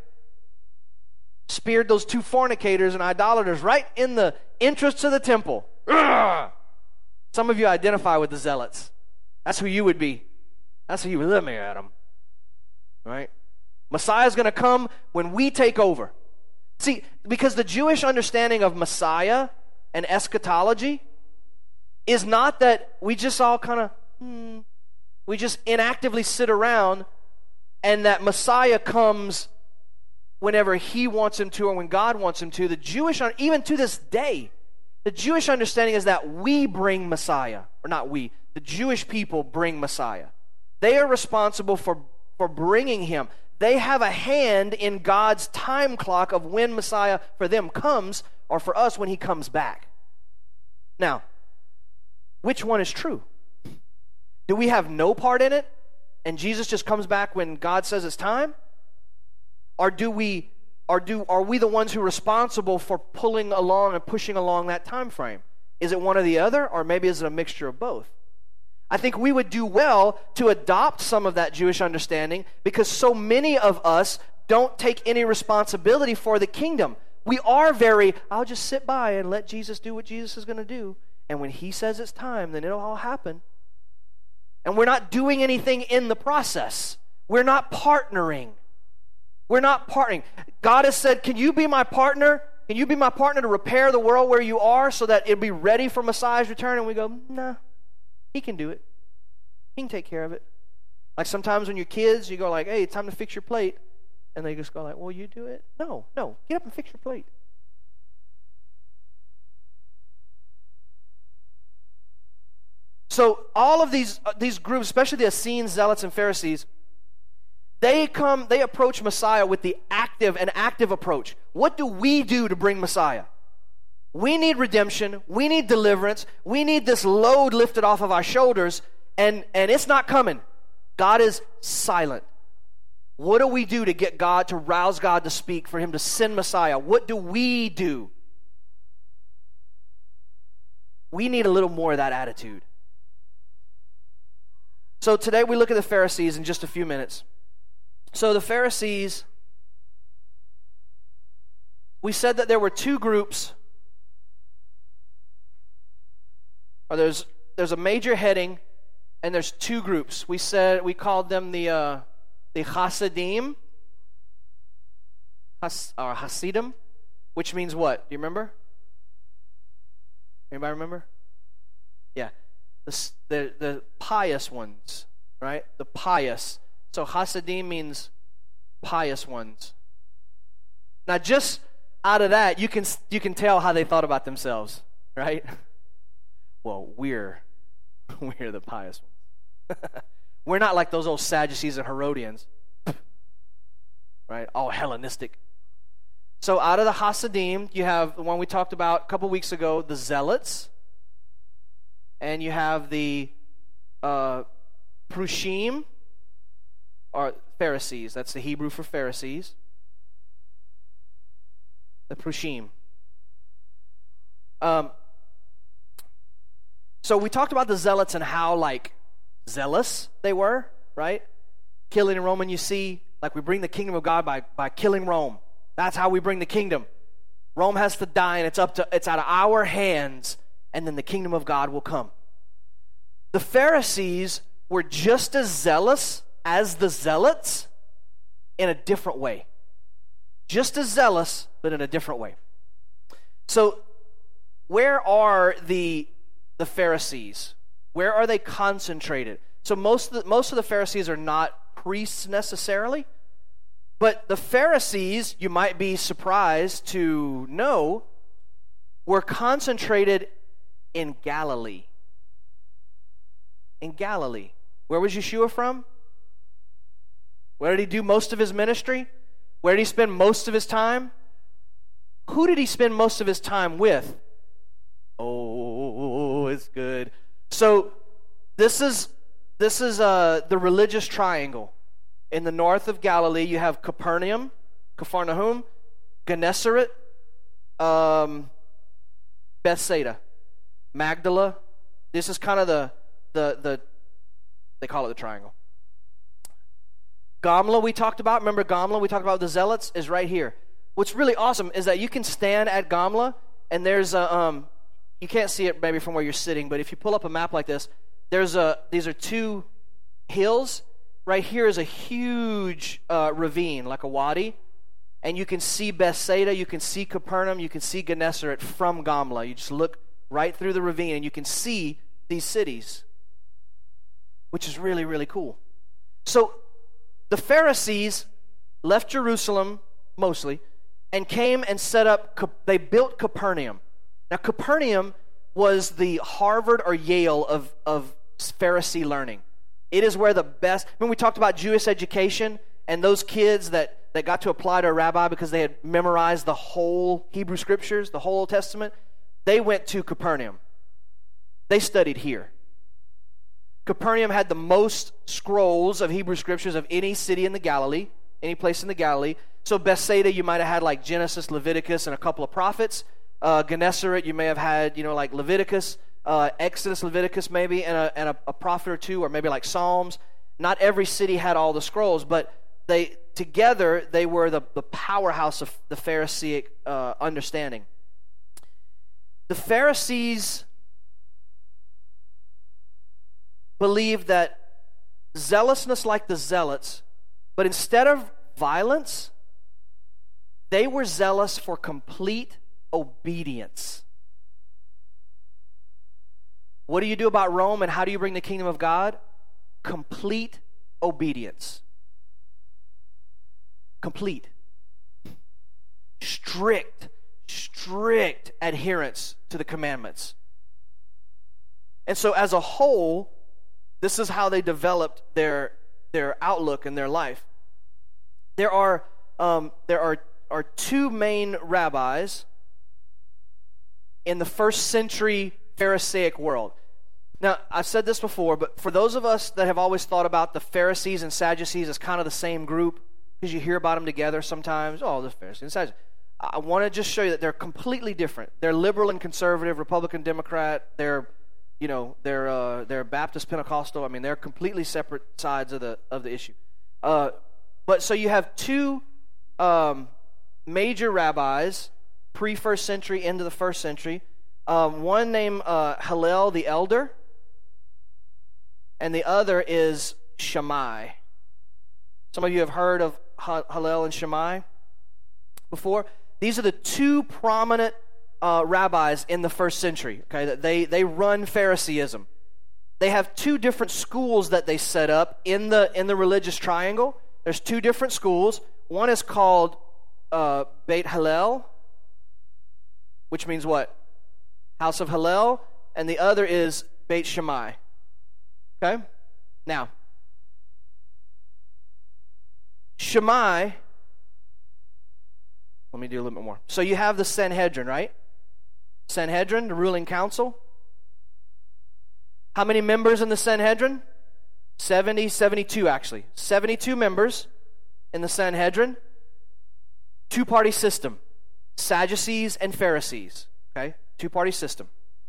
Speared those two fornicators and idolaters right in the entrance of the temple. Ugh! Some of you identify with the Zealots. That's who you would be. That's who you would. Let me at them. Right? Messiah's going to come when we take over. See, because the Jewish understanding of Messiah and eschatology is not that we just all kind of, hmm, we just inactively sit around and that Messiah comes whenever he wants him to or when God wants him to. The Jewish, even to this day, the Jewish understanding is that we bring Messiah. Or not we, the Jewish people bring Messiah. They are responsible for, for bringing him. They have a hand in God's time clock of when Messiah for them comes, or for us when he comes back. Now, which one is true? Do we have no part in it, and Jesus just comes back when God says it's time? Or do we, or do are we the ones who are responsible for pulling along and pushing along that time frame? Is it one or the other, or maybe is it a mixture of both? I think we would do well to adopt some of that Jewish understanding because so many of us don't take any responsibility for the kingdom. We are very, I'll just sit by and let Jesus do what Jesus is going to do. And when he says it's time, then it'll all happen. And we're not doing anything in the process. We're not partnering. We're not partnering. God has said, can you be my partner? Can you be my partner to repair the world where you are so that it'll be ready for Messiah's return? And we go, nah, he can do it. He can take care of it. Like sometimes when you're kids, you go like, hey, it's time to fix your plate. And they just go like, well, you do it? No, no, get up and fix your plate. So all of these, uh, these groups, especially the Essenes, Zealots, and Pharisees, they come, they approach Messiah with the active and active approach. What do we do to bring Messiah? We need redemption. We need deliverance. We need this load lifted off of our shoulders, and, and it's not coming. God is silent. What do we do to get God, to rouse God to speak, for him to send Messiah? What do we do? We need a little more of that attitude. So today we look at the Pharisees in just a few minutes. So the Pharisees, we said that there were two groups. Or there's there's a major heading, and there's two groups. We said we called them the uh, the Hasidim, Has, or Hasidim, which means what? Do you remember? Anybody remember? Yeah, the the, the pious ones, right? The pious. So Hasidim means pious ones. Now, just out of that, you can you can tell how they thought about themselves, right? Well, we're we're the pious ones. We're not like those old Sadducees and Herodians, right? All Hellenistic. So out of the Hasidim, you have the one we talked about a couple weeks ago, the Zealots, and you have the uh, Prushim, or Pharisees. That's the Hebrew for Pharisees. The Prushim. Um. So we talked about the Zealots and how, like, zealous they were, right? Killing in Rome, and you see, like, we bring the kingdom of God by, by killing Rome. That's how we bring the kingdom. Rome has to die, and it's up to it's out of our hands, and then the kingdom of God will come. The Pharisees were just as zealous as the zealots in a different way. Just as zealous, but in a different way. So, where are the, the Pharisees? Where are they concentrated? So most of the, most of the Pharisees are not priests necessarily, but the Pharisees, you might be surprised to know, were concentrated in Galilee. In Galilee. Where was Yeshua from? Where did he do most of his ministry? Where did he spend most of his time? Who did he spend most of his time with? Oh, it's good. So this is this is uh, the religious triangle. In the north of Galilee, you have Capernaum, Capharnaum, Gennesaret, um, Bethsaida, Magdala. This is kind of the the the they call it the triangle. Gamla we talked about. Remember Gamla? We talked about the zealots is right here. What's really awesome is that you can stand at Gamla, and there's a um. You can't see it maybe from where you're sitting, but if you pull up a map like this, there's a these are two hills. Right here is a huge uh, ravine, like a wadi, and you can see Bethsaida, you can see Capernaum, you can see Gennesaret from Gamla. You just look right through the ravine, and you can see these cities, which is really, really cool. So the Pharisees left Jerusalem, mostly, and came and set up, they built Capernaum. Now, Capernaum was the Harvard or Yale of, of Pharisee learning. It is where the best, when we talked about Jewish education and those kids that, that got to apply to a rabbi because they had memorized the whole Hebrew Scriptures, the whole Old Testament, they went to Capernaum. They studied here. Capernaum had the most scrolls of Hebrew Scriptures of any city in the Galilee, any place in the Galilee. So Bethsaida, you might have had like Genesis, Leviticus, and a couple of prophets. Uh, Gennesaret, you may have had, you know, like Leviticus, uh, Exodus, Leviticus maybe, and, a, and a, a prophet or two, or maybe like Psalms. Not every city had all the scrolls, but they together they were the, the powerhouse of the Pharisaic uh, understanding. The Pharisees believed that zealousness like the zealots, but instead of violence, they were zealous for complete obedience. What do you do about Rome, and how do you bring the kingdom of God? Complete obedience. Complete. Strict, strict adherence to the commandments. And so as a whole, this is how they developed their, their outlook in their life. There are, um, there are, are two main rabbis in the first century Pharisaic world. Now, I've said this before, but for those of us that have always thought about the Pharisees and Sadducees as kind of the same group, because you hear about them together sometimes, oh, the Pharisees and Sadducees. I want to just show you that they're completely different. They're liberal and conservative, Republican, Democrat. They're, you know, they're uh, they're Baptist, Pentecostal. I mean, they're completely separate sides of the of the issue. Uh, but so you have two um, major rabbis, pre-first century into the first century. Um, one named uh, Hillel the Elder, and the other is Shammai. Some of you have heard of Hillel and Shammai before. These are the two prominent uh, rabbis in the first century. Okay, they they run Phariseeism. They have two different schools that they set up in the in the religious triangle. There's two different schools. One is called uh, Beit Hillel, which means what? House of Hillel, and the other is Beit Shammai. Okay? Now, Shammai, let me do a little bit more. So you have the Sanhedrin, right? Sanhedrin, the ruling council. How many members in the Sanhedrin? seventy, seventy-two actually. seventy-two members in the Sanhedrin. Two-party system. Sadducees and Pharisees. Okay? Two-party system.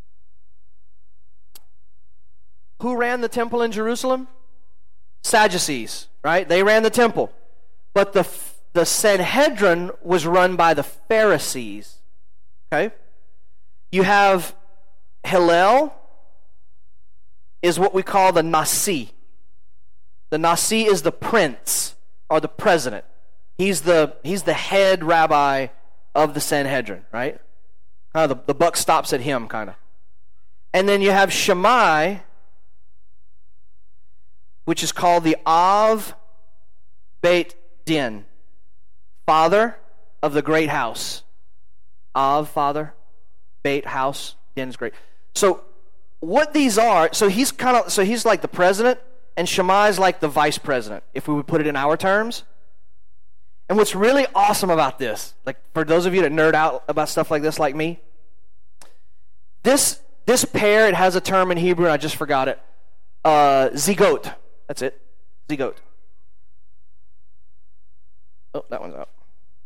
Who ran the temple in Jerusalem? Sadducees, right? They ran the temple. But the the Sanhedrin was run by the Pharisees. Okay? You have Hillel is what we call the Nasi. The Nasi is the prince or the president. He's the he's the head rabbi of the Sanhedrin, right? Kind of the, the buck stops at him, kind of. And then you have Shammai, which is called the Av Beit Din, father of the great house. Av, father, Beit, house, Din's great. So what these are, so he's kind of, so he's like the president, and Shammai's like the vice president, if we would put it in our terms. And what's really awesome about this, like for those of you that nerd out about stuff like this, like me, this this pair, it has a term in Hebrew, and I just forgot it. Uh, zigot. That's it. Zigot. Oh, that one's out.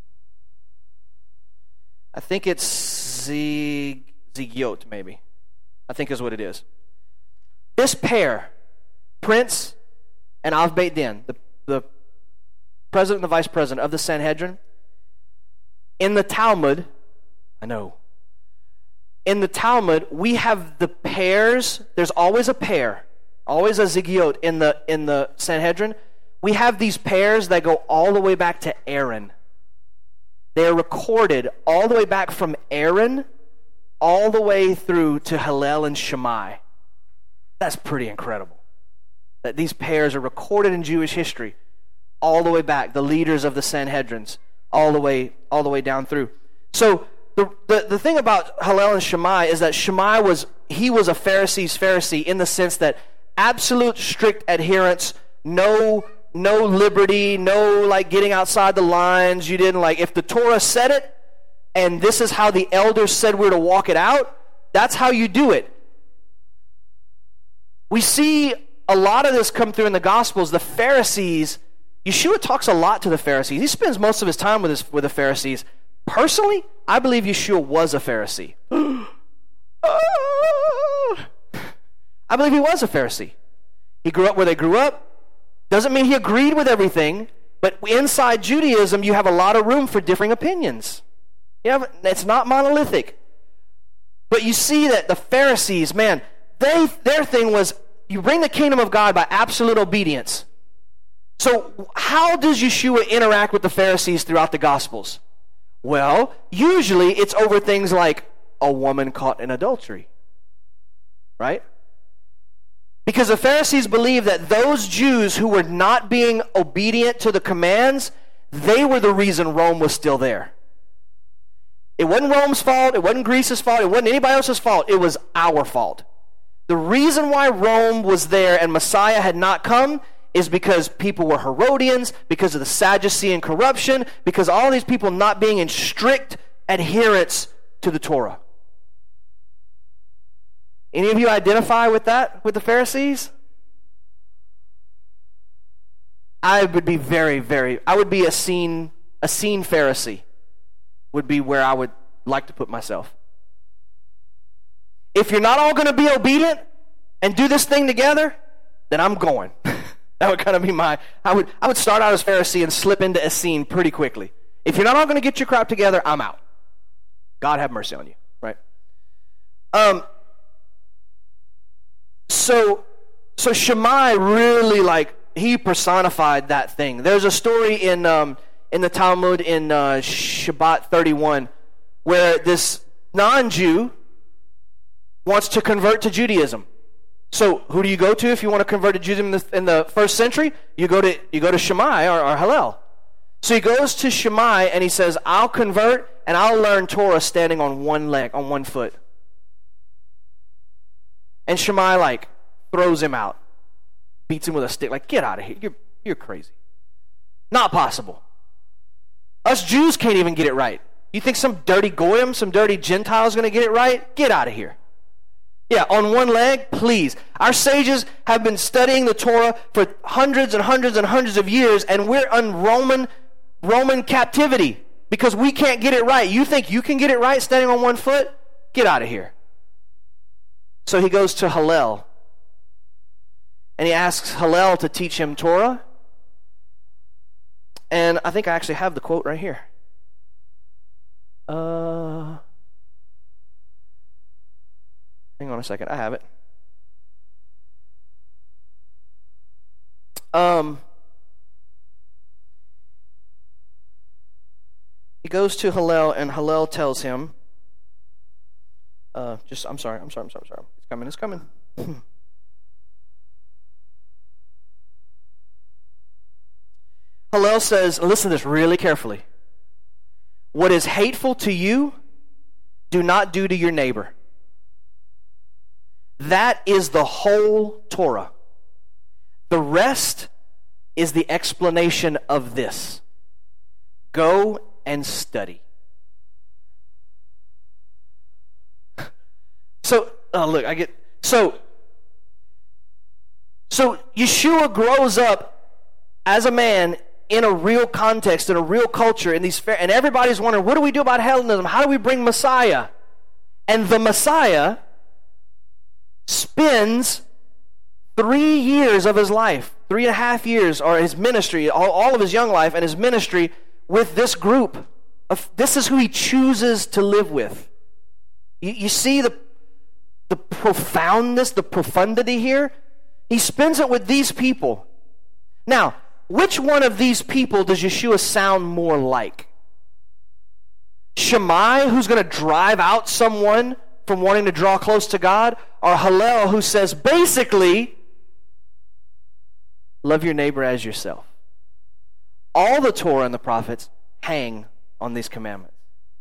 I think it's zig, zigyot, maybe. I think is what it is. This pair, Prince and Av Beit Din, the, the president and the vice president of the Sanhedrin, in the Talmud, I know, in the Talmud, we have the pairs, there's always a pair, always a zigyot in the in the Sanhedrin. We have these pairs that go all the way back to Aaron. They are recorded all the way back from Aaron all the way through to Hillel and Shammai. That's pretty incredible. That these pairs are recorded in Jewish history all the way back, the leaders of the Sanhedrins, all the way all the way down through. So the the, the thing about Hillel and Shammai is that Shammai was he was a Pharisee's Pharisee in the sense that absolute strict adherence, no no liberty, no like getting outside the lines. You didn't like, if the Torah said it and this is how the elders said we're to walk it out, that's how you do it. We see a lot of this come through in the Gospels. The Pharisees, Yeshua talks a lot to the Pharisees. He spends most of his time with his, with the Pharisees. Personally, I believe Yeshua was a Pharisee. I believe he was a Pharisee. He grew up where they grew up. Doesn't mean he agreed with everything, but inside Judaism, you have a lot of room for differing opinions. You have, it's not monolithic. But you see that the Pharisees, man, they their thing was, you bring the kingdom of God by absolute obedience. So how does Yeshua interact with the Pharisees throughout the Gospels? Well, usually it's over things like a woman caught in adultery. Right? Because the Pharisees believed that those Jews who were not being obedient to the commands, they were the reason Rome was still there. It wasn't Rome's fault. It wasn't Greece's fault. It wasn't anybody else's fault. It was our fault. The reason why Rome was there and Messiah had not come is because people were Herodians, because of the Sadducean corruption, because all these people not being in strict adherence to the Torah. Any of you identify with that, with the Pharisees? I would be very, very, I would be a scene, a scene Pharisee would be where I would like to put myself. If you're not all going to be obedient and do this thing together, then I'm going. That would kind of be my, I would I would start out as Pharisee and slip into Essene pretty quickly. If you're not all going to get your crap together, I'm out. God have mercy on you, right? Um. So, so Shammai really, like, he personified that thing. There's a story in um, in the Talmud in uh, Shabbat thirty-one where this non-Jew wants to convert to Judaism. So who do you go to if you want to convert to Judaism in the, in the first century? You go to you go to Shammai or, or Hillel. So he goes to Shammai and he says, "I'll convert and I'll learn Torah standing on one leg, on one foot." And Shammai like throws him out, beats him with a stick, like, "Get out of here! You're you're crazy. Not possible. Us Jews can't even get it right. You think some dirty goyim, some dirty Gentile is going to get it right? Get out of here." Yeah, on one leg, please. Our sages have been studying the Torah for hundreds and hundreds and hundreds of years, and we're in Roman, Roman captivity because we can't get it right. You think you can get it right standing on one foot? Get out of here. So he goes to Hillel, and he asks Hillel to teach him Torah. And I think I actually have the quote right here. Uh... Hang on a second, I have it. Um, he goes to Hillel, and Hillel tells him, uh, just, I'm sorry, I'm sorry, I'm sorry, I'm sorry. It's coming, it's coming. Hillel says, listen to this really carefully. What is hateful to you, do not do to your neighbor. That is the whole Torah. The rest is the explanation of this. Go and study. So, oh look, I get, so, so Yeshua grows up as a man in a real context, in a real culture, in these, and everybody's wondering, what do we do about Hellenism? How do we bring Messiah? And the Messiah spends three years of his life, three and a half years, or his ministry, all, all of his young life and his ministry with this group. Of, this is who he chooses to live with. You, you see the, the profoundness, the profundity here? He spends it with these people. Now, which one of these people does Yeshua sound more like? Shammai, who's going to drive out someone from wanting to draw close to God, or Hillel, who says basically, love your neighbor as yourself. All the Torah and the prophets hang on these commandments.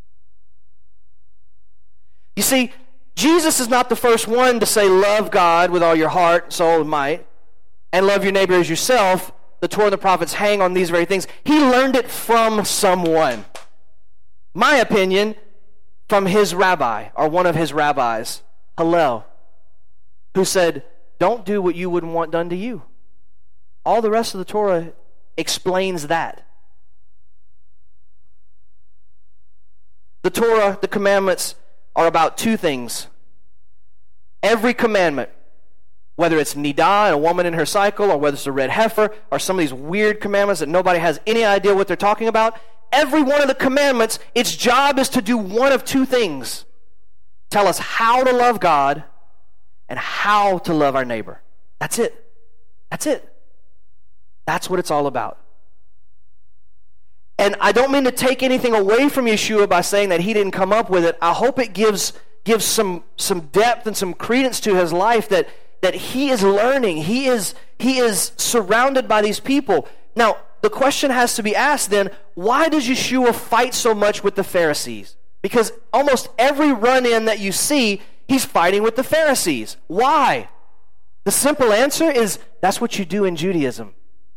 You see, Jesus is not the first one to say love God with all your heart, soul, and might, and love your neighbor as yourself. The Torah and the prophets hang on these very things. He learned it from someone. My opinion, from his rabbi, or one of his rabbis, Hillel, who said, don't do what you wouldn't want done to you. All the rest of the Torah explains that. The Torah, the commandments, are about two things. Every commandment, whether it's nidah and a woman in her cycle, or whether it's a red heifer, or some of these weird commandments that nobody has any idea what they're talking about, every one of the commandments, its job is to do one of two things. Tell us how to love God and how to love our neighbor. That's it. That's it. That's what it's all about. And I don't mean to take anything away from Yeshua by saying that he didn't come up with it. I hope it gives gives some some depth and some credence to his life, that that he is learning. He is he is surrounded by these people. Now, the question has to be asked then, why does Yeshua fight so much with the Pharisees? Because almost every run-in that you see, he's fighting with the Pharisees. Why? The simple answer is, that's what you do in Judaism.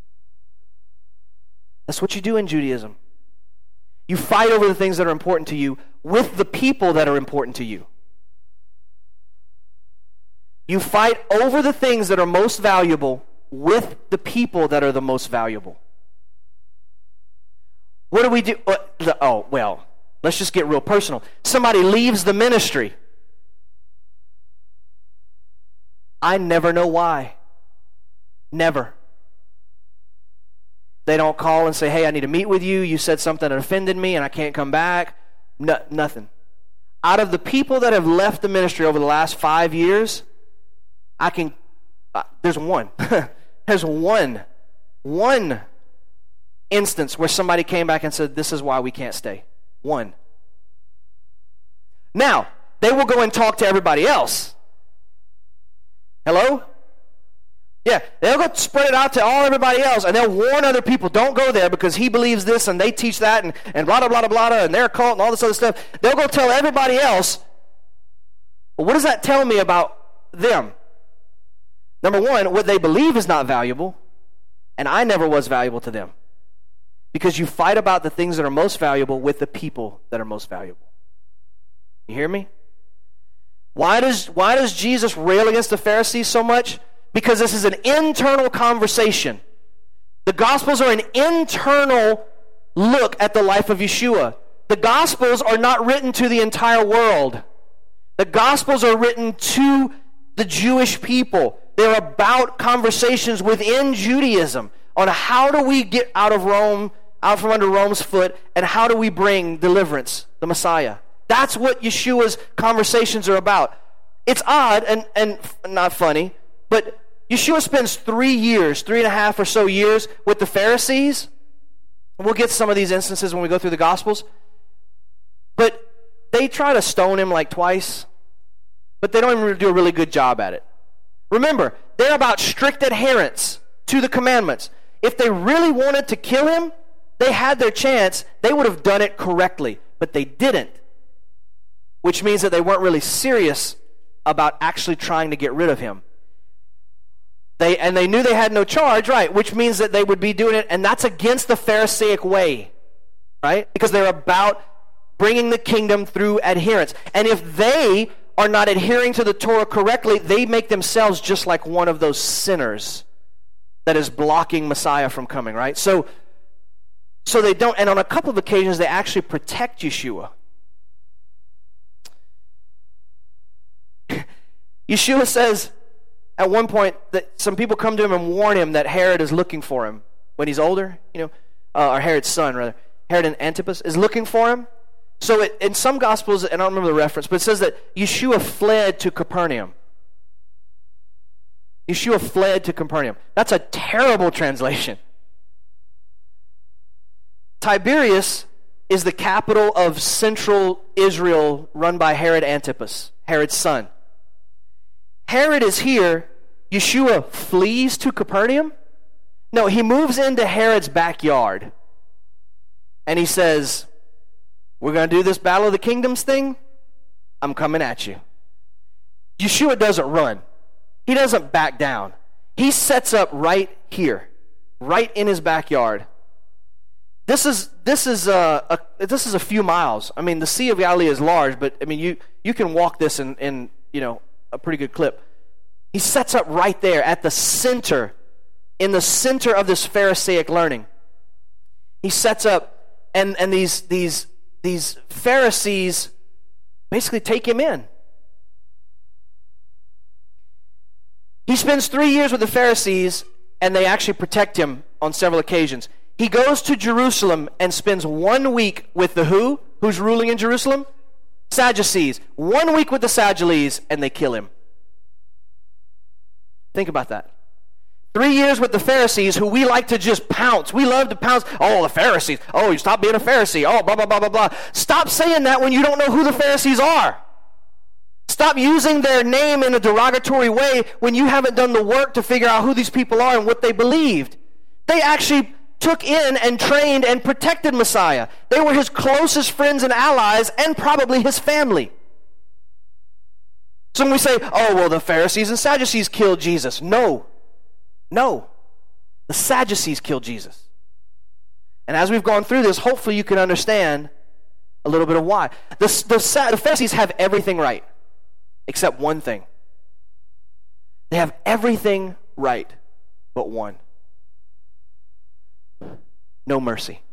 That's what you do in Judaism. You fight over the things that are important to you with the people that are important to you. You fight over the things that are most valuable with the people that are the most valuable. What do we do? Oh, well, let's just get real personal. Somebody leaves the ministry. I never know why. Never. They don't call and say, hey, I need to meet with you. You said something that offended me and I can't come back. No, nothing. Out of the people that have left the ministry over the last five years, I can, uh, there's one. There's one. One instance where somebody came back and said, this is why we can't stay. One. Now, they will go and talk to everybody else. Hello? Yeah, they'll go spread it out to all everybody else, and they'll warn other people, don't go there because he believes this and they teach that, and, and blah, blah, blah, blah, blah, and they're a cult and all this other stuff. They'll go tell everybody else. Well, what does that tell me about them? Number one, what they believe is not valuable, and I never was valuable to them. Because you fight about the things that are most valuable with the people that are most valuable. You hear me? Why does, why does Jesus rail against the Pharisees so much? Because this is an internal conversation. The Gospels are an internal look at the life of Yeshua. The Gospels are not written to the entire world. The Gospels are written to the Jewish people. They're about conversations within Judaism on how do we get out of Rome, out from under Rome's foot, and how do we bring deliverance, the Messiah. That's what Yeshua's conversations are about. It's odd and, and not funny, but Yeshua spends three years, three and a half or so years with the Pharisees. We'll get some of these instances when we go through the Gospels. But they try to stone him like twice, but they don't even do a really good job at it. Remember, they're about strict adherence to the commandments. If they really wanted to kill him, they had their chance. They would have done it correctly, but they didn't. Which means that they weren't really serious about actually trying to get rid of him. They and they knew they had no charge, right? Which means that they would be doing it, and that's against the Pharisaic way, right? Because they're about bringing the kingdom through adherence. And if they are not adhering to the Torah correctly, they make themselves just like one of those sinners that is blocking Messiah from coming, right? So, so they don't, and on a couple of occasions, they actually protect Yeshua. Yeshua says at one point that some people come to him and warn him that Herod is looking for him when he's older, you know, uh, or Herod's son, rather. Herod and Antipas is looking for him. So it, in some Gospels, and I don't remember the reference, but it says that Yeshua fled to Capernaum. Yeshua fled to Capernaum. That's a terrible translation. Tiberias is the capital of central Israel run by Herod Antipas, Herod's son. Herod is here. Yeshua flees to Capernaum? No, he moves into Herod's backyard. And he says, we're going to do this Battle of the Kingdoms thing. I'm coming at you. Yeshua doesn't run. He doesn't back down. He sets up right here, right in his backyard. This is this is a, a this is a few miles. I mean, the Sea of Galilee is large, but I mean, you you can walk this in, in you know a pretty good clip. He sets up right there at the center, in the center of this Pharisaic learning. He sets up, and and these these these Pharisees basically take him in. He spends three years with the Pharisees, and they actually protect him on several occasions. He goes to Jerusalem and spends one week with the who? Who's ruling in Jerusalem? Sadducees. One week with the Sadducees, and they kill him. Think about that. Three years with the Pharisees, who we like to just pounce. We love to pounce. Oh, the Pharisees. Oh, you stop being a Pharisee. Oh, blah, blah, blah, blah, blah. Stop saying that when you don't know who the Pharisees are. Stop using their name in a derogatory way when you haven't done the work to figure out who these people are and what they believed. They actually took in and trained and protected Messiah. They were his closest friends and allies, and probably his family. So when we say, oh, well, the Pharisees and Sadducees killed Jesus. No. No. The Sadducees killed Jesus. And as we've gone through this, hopefully you can understand a little bit of why. The, the, the Pharisees have everything right, except one thing. They have everything right, but one. No mercy.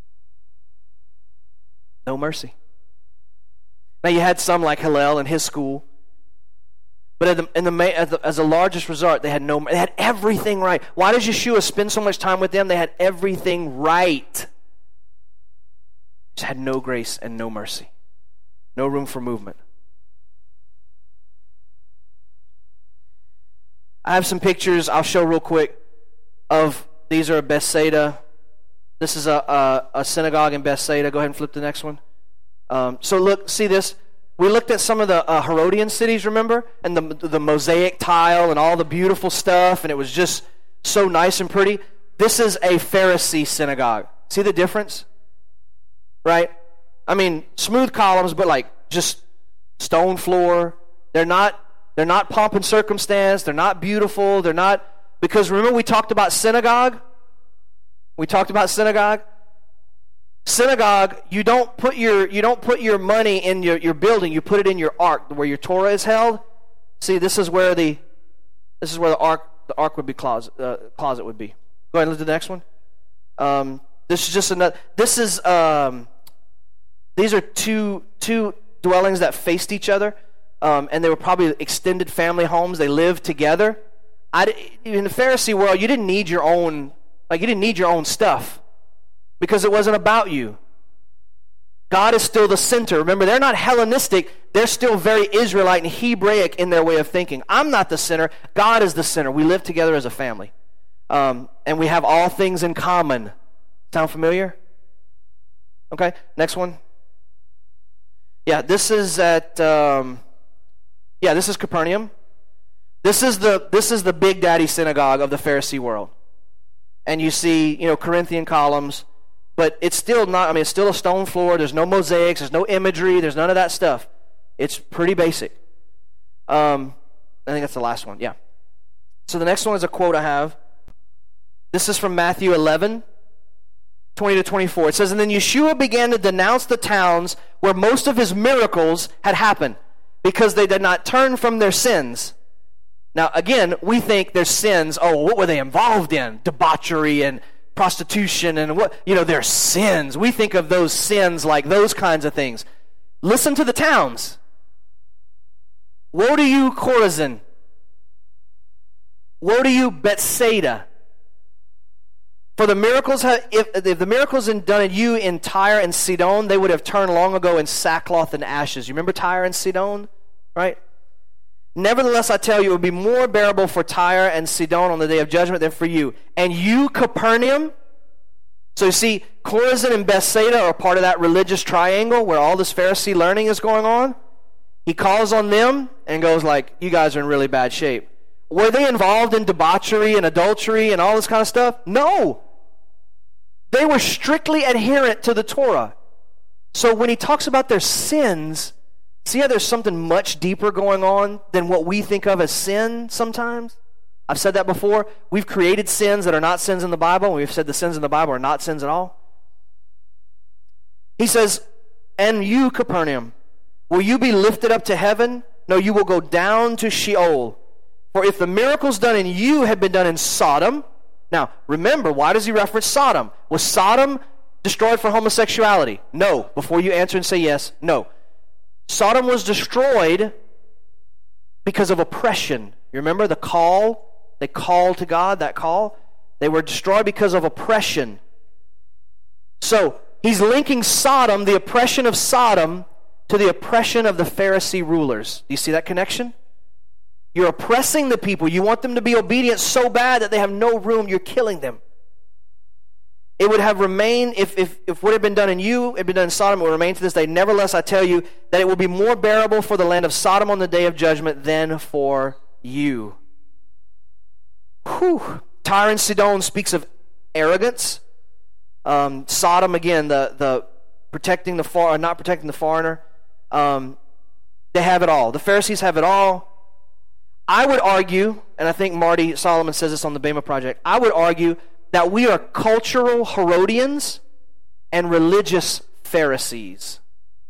No mercy. Now you had some like Hillel and his school, but at the, in the, as, the, as the largest resort, they had no. They had everything right. Why does Yeshua spend so much time with them? They had everything right. Just had no grace and no mercy. No room for movement. I have some pictures I'll show real quick of, these are Bethsaida. This is a, a, a synagogue in Bethsaida. Go ahead and flip the next one. Um, so look, see this? We looked at some of the uh, Herodian cities, remember? And the, the mosaic tile and all the beautiful stuff, and it was just so nice and pretty. This is a Pharisee synagogue. See the difference? Right? I mean, smooth columns, but like just stone floor. They're not They're not pomp and circumstance. They're not beautiful. They're not, because remember we talked about synagogue? We talked about synagogue. Synagogue, you don't put your you don't put your money in your, your building. You put it in your ark where your Torah is held. See, this is where the this is where the ark the ark would be closet uh, closet would be. Go ahead and look at the next one. Um, this is just another. This is um, these are two two dwellings that faced each other. Um, and they were probably extended family homes. They lived together. I, in the Pharisee world, you didn't need your own, like you didn't need your own stuff because it wasn't about you. God is still the center. Remember, they're not Hellenistic. They're still very Israelite and Hebraic in their way of thinking. I'm not the center. God is the center. We live together as a family. Um, and we have all things in common. Sound familiar? Okay, next one. Yeah, this is at, um, yeah, this is Capernaum. This is the this is the Big Daddy synagogue of the Pharisee world. And you see, you know, Corinthian columns, but it's still not, I mean, it's still a stone floor. There's no mosaics. There's no imagery. There's none of that stuff. It's pretty basic. Um, I think that's the last one, yeah. So the next one is a quote I have. This is from Matthew eleven, twenty to twenty-four. It says, "And then Yeshua began to denounce the towns where most of his miracles had happened, because they did not turn from their sins." Now, again, we think their sins, oh, what were they involved in? Debauchery and prostitution and what, you know, their sins. We think of those sins like those kinds of things. Listen to the towns. Woe to you, Chorazin. Woe to you, Bethsaida. For the miracles, have, if, if the miracles in, done in you in Tyre and Sidon, they would have turned long ago in sackcloth and ashes. You remember Tyre and Sidon, right? Nevertheless, I tell you, it would be more bearable for Tyre and Sidon on the day of judgment than for you. And you, Capernaum. So you see, Chorazin and Bethsaida are part of that religious triangle where all this Pharisee learning is going on. He calls on them and goes like, you guys are in really bad shape. Were they involved in debauchery and adultery and all this kind of stuff? No. They were strictly adherent to the Torah. So when he talks about their sins, see how there's something much deeper going on than what we think of as sin sometimes? I've said that before. We've created sins that are not sins in the Bible, and we've said the sins in the Bible are not sins at all. He says, and you, Capernaum, will you be lifted up to heaven? No, you will go down to Sheol. For if the miracles done in you had been done in Sodom. Now, remember, why does he reference Sodom? Was Sodom destroyed for homosexuality? No. Before you answer and say yes, no. Sodom was destroyed because of oppression. You remember the call? They called to God, that call. They were destroyed because of oppression. So, he's linking Sodom, the oppression of Sodom, to the oppression of the Pharisee rulers. Do you see that connection? You're oppressing the people. You want them to be obedient so bad that they have no room. You're killing them. It would have remained, if, if, if what had been done in you had been done in Sodom, it would remain to this day. Nevertheless, I tell you that it will be more bearable for the land of Sodom on the day of judgment than for you. Whew. Tyre and Sidon speaks of arrogance. Um, Sodom, again, the, the protecting the far, not protecting the foreigner. Um, they have it all. The Pharisees have it all. I would argue, and I think Marty Solomon says this on the Bema Project, I would argue that we are cultural Herodians and religious Pharisees.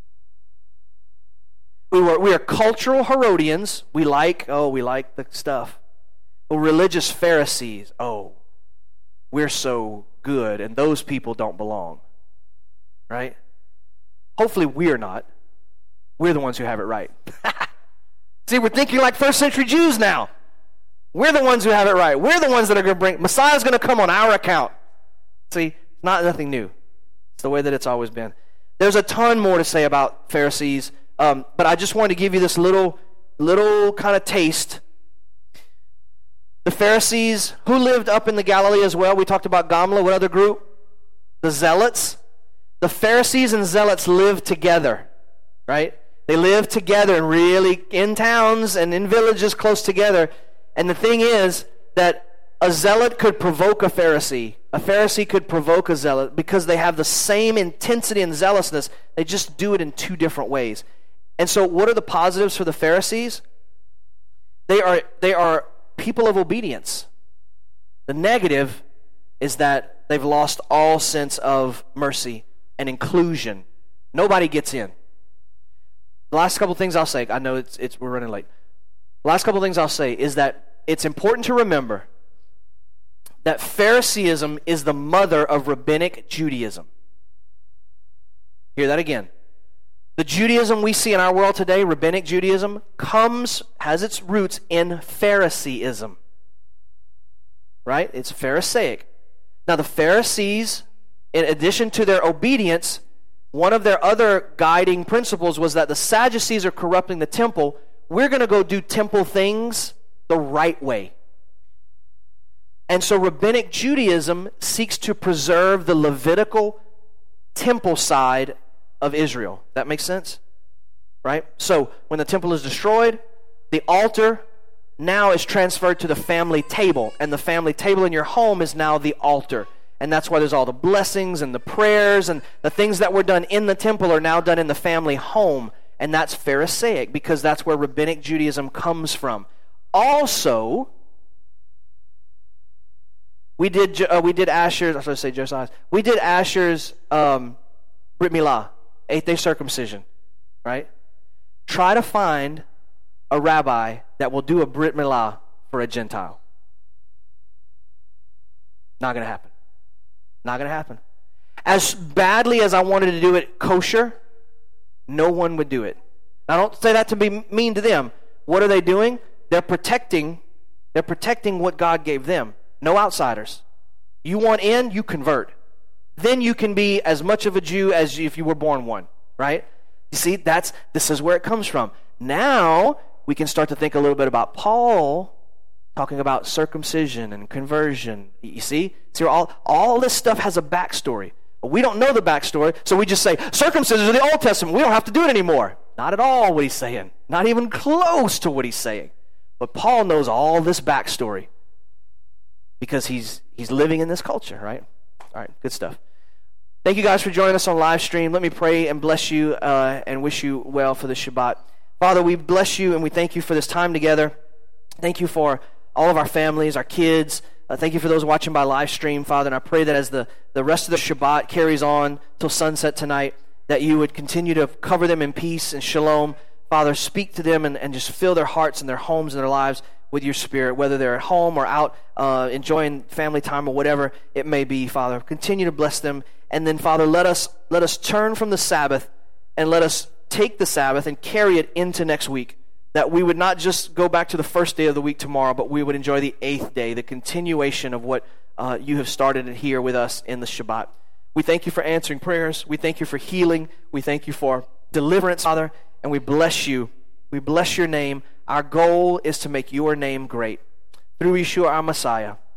We were we are cultural Herodians. We like, oh, we like the stuff. But religious Pharisees, oh, we're so good, and those people don't belong. Right? Hopefully we're not. We're the ones who have it right. See, we're thinking like first century Jews now. We're the ones who have it right. We're the ones that are going to bring, Messiah's going to come on our account. See, it's not nothing new. It's the way that it's always been. There's a ton more to say about Pharisees, um, but I just wanted to give you this little, little kind of taste. The Pharisees, who lived up in the Galilee as well, we talked about Gamla, what other group? The Zealots. The Pharisees and Zealots lived together, right? They lived together and really in towns and in villages close together. And the thing is that a zealot could provoke a Pharisee. A Pharisee could provoke a zealot because they have the same intensity and zealousness. They just do it in two different ways. And so what are the positives for the Pharisees? They are, they are people of obedience. The negative is that they've lost all sense of mercy and inclusion. Nobody gets in. The last couple things I'll say, I know it's, it's we're running late. The last couple things I'll say is that it's important to remember that Phariseeism is the mother of rabbinic Judaism. Hear that again. The Judaism we see in our world today, rabbinic Judaism, comes, has its roots in Phariseeism. Right? It's Pharisaic. Now the Pharisees, in addition to their obedience, one of their other guiding principles was that the Sadducees are corrupting the temple. We're going to go do temple things the right way. And so Rabbinic Judaism seeks to preserve the Levitical temple side of Israel. That makes sense? Right? So when the temple is destroyed, the altar now is transferred to the family table. And the family table in your home is now the altar. And that's why there's all the blessings and the prayers and the things that were done in the temple are now done in the family home. And that's Pharisaic because that's where Rabbinic Judaism comes from. Also, we did uh, we did Asher's, I was going to say Josiah's, we did Asher's um, Brit Milah, eighth day circumcision, right? Try to find a rabbi that will do a Brit Milah for a Gentile. Not going to happen. Not going to happen. As badly as I wanted to do it kosher, no one would do it. I don't say that to be mean to them. What are they doing? They're protecting, they're protecting what God gave them. No outsiders. You want in, you convert. Then you can be as much of a Jew as if you were born one, right? You see, that's this is where it comes from. Now we can start to think a little bit about Paul talking about circumcision and conversion. You see? See, all, all this stuff has a backstory. But we don't know the backstory, so we just say, circumcision is the Old Testament. We don't have to do it anymore. Not at all what he's saying. Not even close to what he's saying. But Paul knows all this backstory because he's he's living in this culture, right? All right, good stuff. Thank you guys for joining us on live stream. Let me pray and bless you uh, and wish you well for the Shabbat. Father, we bless you and we thank you for this time together. Thank you for all of our families, our kids. Uh, thank you for those watching by live stream, Father. And I pray that as the, the rest of the Shabbat carries on till sunset tonight, that you would continue to cover them in peace and shalom. Father, speak to them and, and just fill their hearts and their homes and their lives with your Spirit, whether they're at home or out uh, enjoying family time or whatever it may be, Father. Continue to bless them. And then, Father, let us let us turn from the Sabbath and let us take the Sabbath and carry it into next week. That we would not just go back to the first day of the week tomorrow, but we would enjoy the eighth day, the continuation of what uh, you have started here with us in the Shabbat. We thank you for answering prayers. We thank you for healing. We thank you for deliverance, Father, and we bless you. We bless your name. Our goal is to make your name great. Through Yeshua, our Messiah.